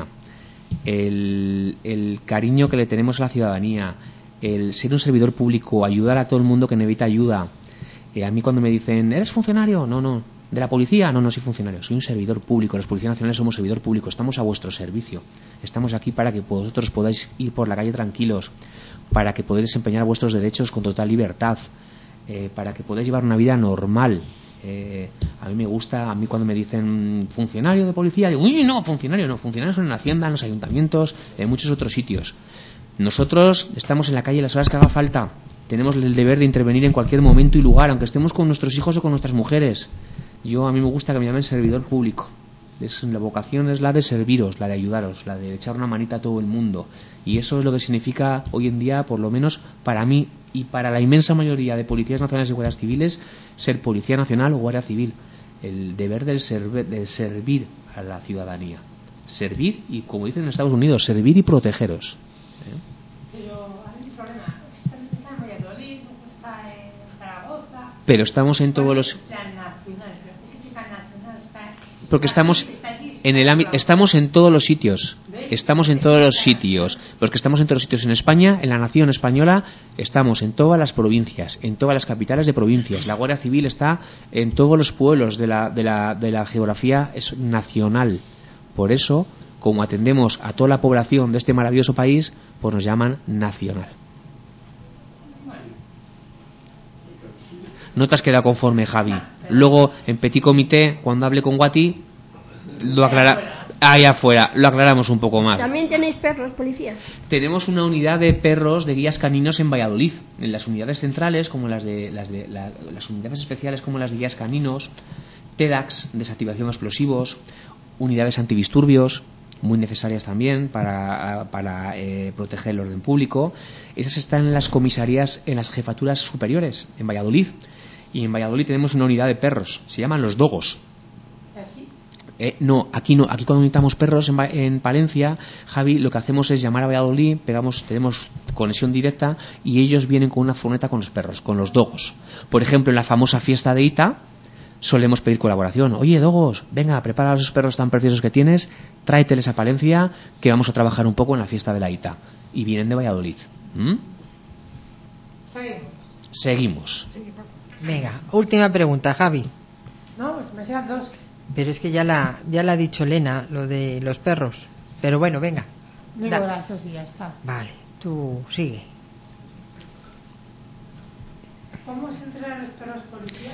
el cariño que le tenemos a la ciudadanía, el ser un servidor público, ayudar a todo el mundo que necesita ayuda. A mí cuando me dicen, ¿eres funcionario? No. ¿De la policía? No soy funcionario, soy un servidor público. Los policías nacionales somos servidor público, estamos a vuestro servicio. Estamos aquí para que vosotros podáis ir por la calle tranquilos, para que podáis desempeñar vuestros derechos con total libertad, para que podáis llevar una vida normal. A mí me gusta, a mí cuando me dicen funcionario de policía, digo, uy, no, funcionarios son en la Hacienda, en los ayuntamientos, en muchos otros sitios. Nosotros estamos en la calle las horas que haga falta. Tenemos el deber de intervenir en cualquier momento y lugar, aunque estemos con nuestros hijos o con nuestras mujeres. A mí me gusta que me llamen servidor público. La vocación es la de serviros, la de ayudaros, la de echar una manita a todo el mundo. Y eso es lo que significa hoy en día, por lo menos para mí y para la inmensa mayoría de policías nacionales y guardias civiles, ser policía nacional o guardia civil. El deber de servir a la ciudadanía. Servir y, como dicen en Estados Unidos, servir y protegeros. Pero hay un problema. Está en Valladolid, está en Zaragoza. Pero estamos en todos los... Porque estamos en el ámbito, estamos en todos los sitios. Estamos en todos los sitios. Los que estamos en todos los sitios en España, en la nación española, estamos en todas las provincias, en todas las capitales de provincias. La Guardia Civil está en todos los pueblos de la geografía nacional. Por eso, como atendemos a toda la población de este maravilloso país, pues nos llaman nacional. No te has quedado conforme, Javi. Luego, en petit comité, cuando hable con Guati, lo aclaramos un poco más. ¿También tenéis perros, policías? Tenemos una unidad de perros de guías caninos en Valladolid. En las unidades centrales, como las unidades especiales como las de guías caninos, TEDAX, desactivación de explosivos, unidades antidisturbios, muy necesarias también para proteger el orden público. Esas están en las comisarías, en las jefaturas superiores, en Valladolid. Y en Valladolid tenemos una unidad de perros, se llaman los dogos. No, aquí cuando necesitamos perros en Palencia, Javi, lo que hacemos es llamar a Valladolid, tenemos conexión directa y ellos vienen con una furgoneta con los perros, con los dogos. Por ejemplo, en la famosa fiesta de Ita solemos pedir colaboración. Oye, dogos, venga, prepara a esos perros tan preciosos que tienes, tráeteles a Palencia, que vamos a trabajar un poco en la fiesta de la Ita. Y vienen de Valladolid. Seguimos. Venga, última pregunta, Javi. No, me quedan dos. Pero es que ya la ha dicho Elena, lo de los perros. Pero bueno, venga. Digo las dos y ya está. Vale, tú sigue. ¿Cómo se entrenan los perros policías?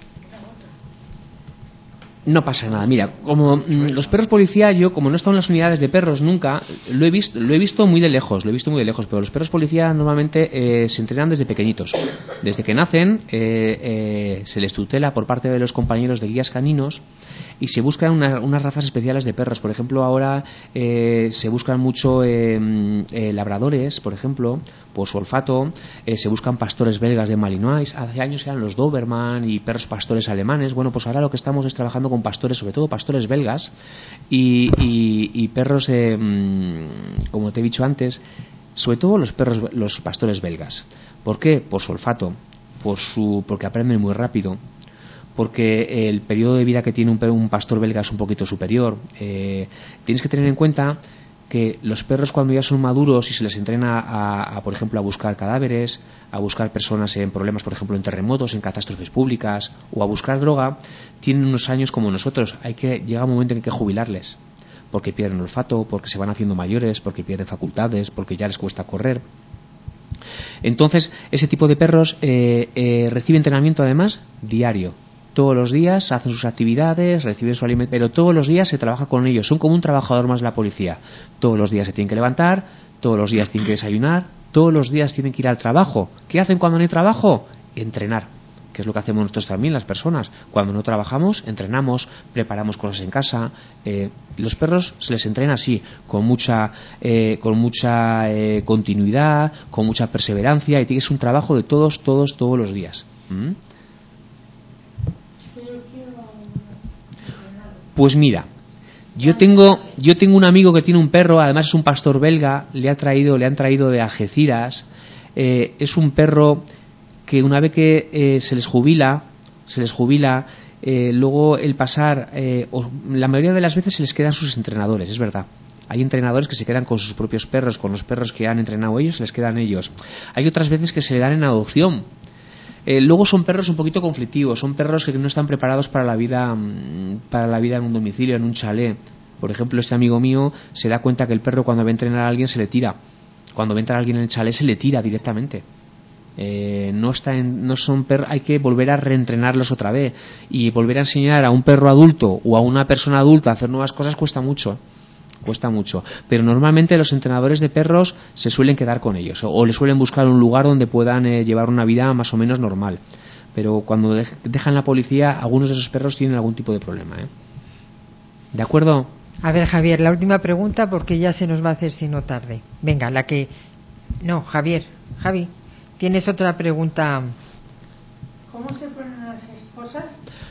No pasa nada. Mira, como los perros policía, yo como no he estado en las unidades de perros nunca, lo he visto muy de lejos, pero los perros policía normalmente se entrenan desde pequeñitos. Desde que nacen se les tutela por parte de los compañeros de guías caninos y se buscan unas razas especiales de perros. Por ejemplo, ahora se buscan mucho labradores, por ejemplo, por su olfato. Se buscan pastores belgas de Malinois. Hace años eran los Doberman y perros pastores alemanes. Bueno, pues ahora lo que estamos es trabajando con pastores, sobre todo pastores belgas y perros, como te he dicho antes, sobre todo los pastores belgas. ¿Por qué? Por su olfato, porque aprenden muy rápido, porque el periodo de vida que tiene un pastor belga es un poquito superior. Tienes que tener en cuenta que los perros, cuando ya son maduros y se les entrena por ejemplo, a buscar cadáveres, a buscar personas en problemas, por ejemplo, en terremotos, en catástrofes públicas, o a buscar droga, tienen unos años como nosotros. Llega un momento en que hay que jubilarles, porque pierden olfato, porque se van haciendo mayores, porque pierden facultades, porque ya les cuesta correr. Entonces, ese tipo de perros recibe entrenamiento, además, diario. Todos los días hacen sus actividades, reciben su alimento, pero todos los días se trabaja con ellos. Son como un trabajador más de la policía. Todos los días se tienen que levantar, todos los días tienen que desayunar, todos los días tienen que ir al trabajo. ¿Qué hacen cuando no hay trabajo? Entrenar, que es lo que hacemos nosotros también, las personas. Cuando no trabajamos, entrenamos, preparamos cosas en casa. Los perros se les entrena así, con mucha continuidad, con mucha perseverancia, y es un trabajo de todos los días. Pues mira, yo tengo un amigo que tiene un perro, además es un pastor belga, le han traído de Algeciras, es un perro que una vez que se les jubila, luego el pasar, la mayoría de las veces se les quedan sus entrenadores, es verdad. Hay entrenadores que se quedan con sus propios perros, con los perros que han entrenado ellos, se les quedan ellos. Hay otras veces que se le dan en adopción. Luego son perros un poquito conflictivos, son perros que no están preparados para la vida en un domicilio, en un chalet. Por ejemplo, este amigo mío se da cuenta que el perro cuando va a entrenar a alguien se le tira. Cuando va a entrar a alguien en el chalet se le tira directamente. No son perros, hay que volver a reentrenarlos otra vez, y volver a enseñar a un perro adulto o a una persona adulta a hacer nuevas cosas cuesta mucho, pero normalmente los entrenadores de perros se suelen quedar con ellos o les suelen buscar un lugar donde puedan llevar una vida más o menos normal, pero cuando dejan la policía algunos de esos perros tienen algún tipo de problema, ¿de acuerdo? A ver, Javier, la última pregunta porque ya se nos va a hacer si no tarde. Venga, Javi, ¿tienes otra pregunta? ¿Cómo se ponen las esposas?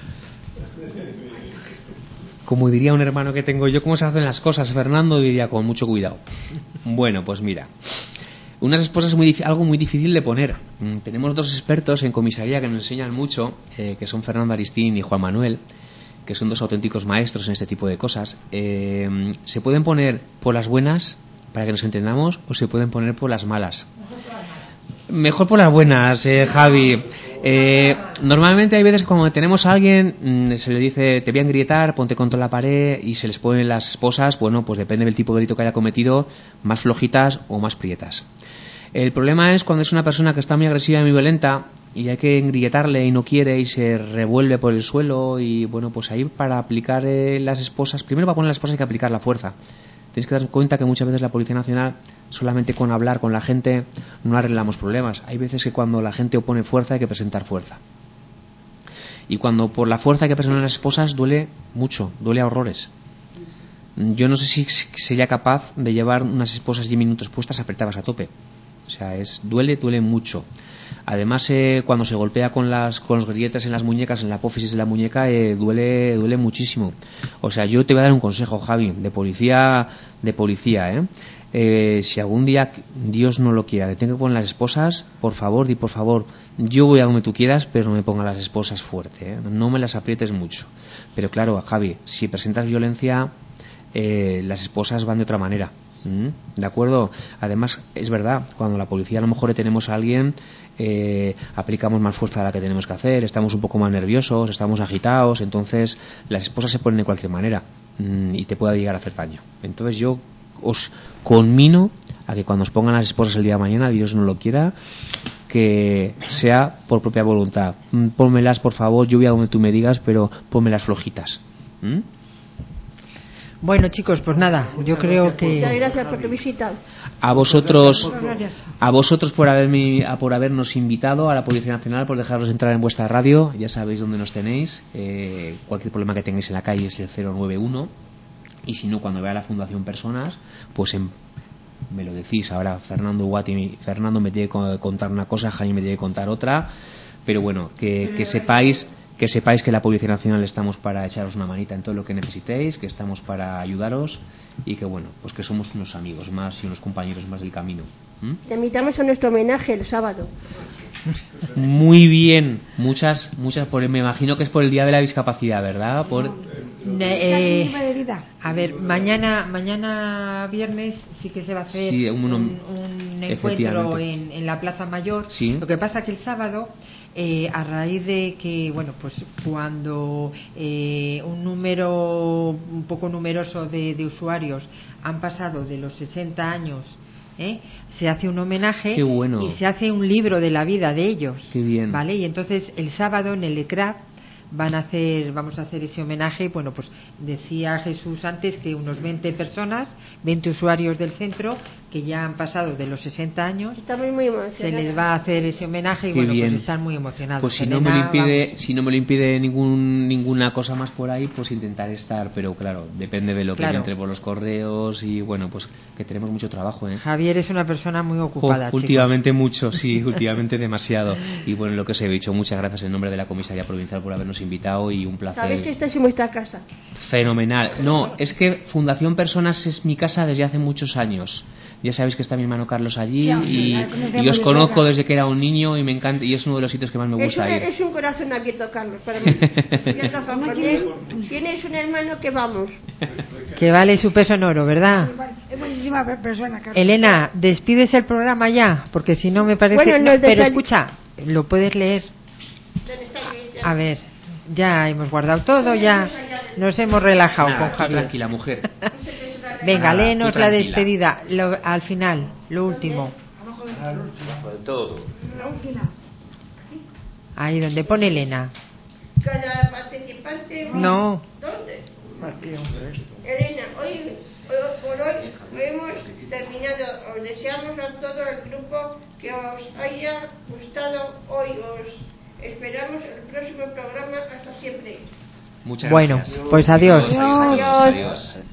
Como diría un hermano que tengo yo, ¿cómo se hacen las cosas? Fernando diría con mucho cuidado. Bueno, pues mira, unas esposas algo muy difícil de poner. Tenemos dos expertos en comisaría que nos enseñan mucho, que son Fernando Aristín y Juan Manuel, que son dos auténticos maestros en este tipo de cosas. Se pueden poner por las buenas, para que nos entendamos, o se pueden poner por las malas. Mejor por las buenas, Javi. Normalmente hay veces cuando tenemos a alguien se le dice te voy a engrietar, ponte contra la pared, y se les ponen las esposas, bueno, pues depende del tipo de delito que haya cometido, más flojitas o más prietas. El problema es cuando es una persona que está muy agresiva y muy violenta y hay que engrietarle y no quiere y se revuelve por el suelo, y bueno, pues ahí para aplicar las esposas, primero para poner las esposas hay que aplicar la fuerza. Tienes que dar cuenta que muchas veces la Policía Nacional, solamente con hablar con la gente no arreglamos problemas. Hay veces que cuando la gente opone fuerza hay que presentar fuerza. Y cuando por la fuerza hay que presentar las esposas duele mucho, duele a horrores. Yo no sé si sería capaz de llevar unas esposas 10 minutos puestas apretadas a tope. O sea, duele mucho. Además, cuando se golpea con los grilletes en las muñecas, en la apófisis de la muñeca, duele muchísimo. O sea, yo te voy a dar un consejo, Javi, de policía, si algún día, Dios no lo quiera, te tengo que poner las esposas, por favor, yo voy a donde tú quieras, pero no me pongas las esposas fuerte, no me las aprietes mucho. Pero claro, Javi, si presentas violencia, las esposas van de otra manera. ¿De acuerdo? Además, es verdad, cuando la policía a lo mejor tenemos a alguien, aplicamos más fuerza de la que tenemos que hacer, estamos un poco más nerviosos, estamos agitados, entonces las esposas se ponen de cualquier manera y te puede llegar a hacer daño. Entonces yo os conmino a que cuando os pongan las esposas el día de mañana, Dios no lo quiera, que sea por propia voluntad. Pónmelas, por favor, yo voy a donde tú me digas, pero pónmelas flojitas. Bueno, chicos, pues nada, yo creo que... Muchas gracias por tu visita. A vosotros por habernos invitado, a la Policía Nacional, por dejaros entrar en vuestra radio. Ya sabéis dónde nos tenéis. Cualquier problema que tengáis en la calle es el 091. Y si no, cuando vea la Fundación Personas, pues me lo decís. Ahora Fernando me tiene que contar una cosa, Jaime me tiene que contar otra. Pero bueno, que sepáis que la Policía Nacional estamos para echaros una manita en todo lo que necesitéis, que estamos para ayudaros y que bueno, pues que somos unos amigos más y unos compañeros más del camino. Te invitamos a nuestro homenaje el sábado. Muy bien, muchas me imagino que es por el Día de la Discapacidad, ¿verdad? A ver, mañana viernes sí que se va a hacer un encuentro en la Plaza Mayor. Sí. Lo que pasa que el sábado, a raíz de que, bueno, pues cuando un número un poco numeroso de usuarios han pasado de los 60 años, se hace un homenaje. Qué bueno. Y se hace un libro de la vida de ellos. Qué bien. ¿Vale? Y entonces el sábado en el ECRAP vamos a hacer ese homenaje. Bueno, pues decía Jesús antes que unos 20 personas, 20 usuarios del centro que ya han pasado de los 60 años, estamos muy emocionados. Se les va a hacer ese homenaje y Qué bueno, bien. pues están muy emocionados. Pues si no me lo impide ninguna cosa más por ahí, pues intentaré estar, pero claro, depende de lo que me entre por los correos y bueno, pues que tenemos mucho trabajo, Javier es una persona muy ocupada, últimamente mucho, sí, últimamente demasiado. Y bueno, lo que os he dicho, muchas gracias en nombre de la Comisaría Provincial por habernos invitado y un placer. Sabes que estáis en vuestra casa. Fenomenal. No, es que Fundación Personas es mi casa desde hace muchos años. Ya sabéis que está mi hermano Carlos allí Sí, y os conozco desde que era un niño y me encanta, y es uno de los sitios que más me gusta ir. Es un corazón abierto, Carlos, para mí. Tienes un hermano que vamos. Que vale su peso en oro, ¿verdad? Es buenísima persona, Carlos. Elena, despides el programa ya, porque si no me parece... Bueno, no, nos pero desal- escucha, lo puedes leer. A ver, ya hemos guardado todo, ya nos hemos relajado Nada, con tú Javier. tranquila, mujer. Venga, Nada, léenos tú la tranquila. despedida, al final, lo último. Por todo. La última. Ahí donde pone Elena. Cada participante. No. ¿Dónde? Aquí, hombre, esto. Elena, por hoy hemos terminado. Os deseamos a todo el grupo que os haya gustado hoy. Os esperamos el próximo programa. Hasta siempre. Muchas Bueno, gracias. pues adiós. Adiós.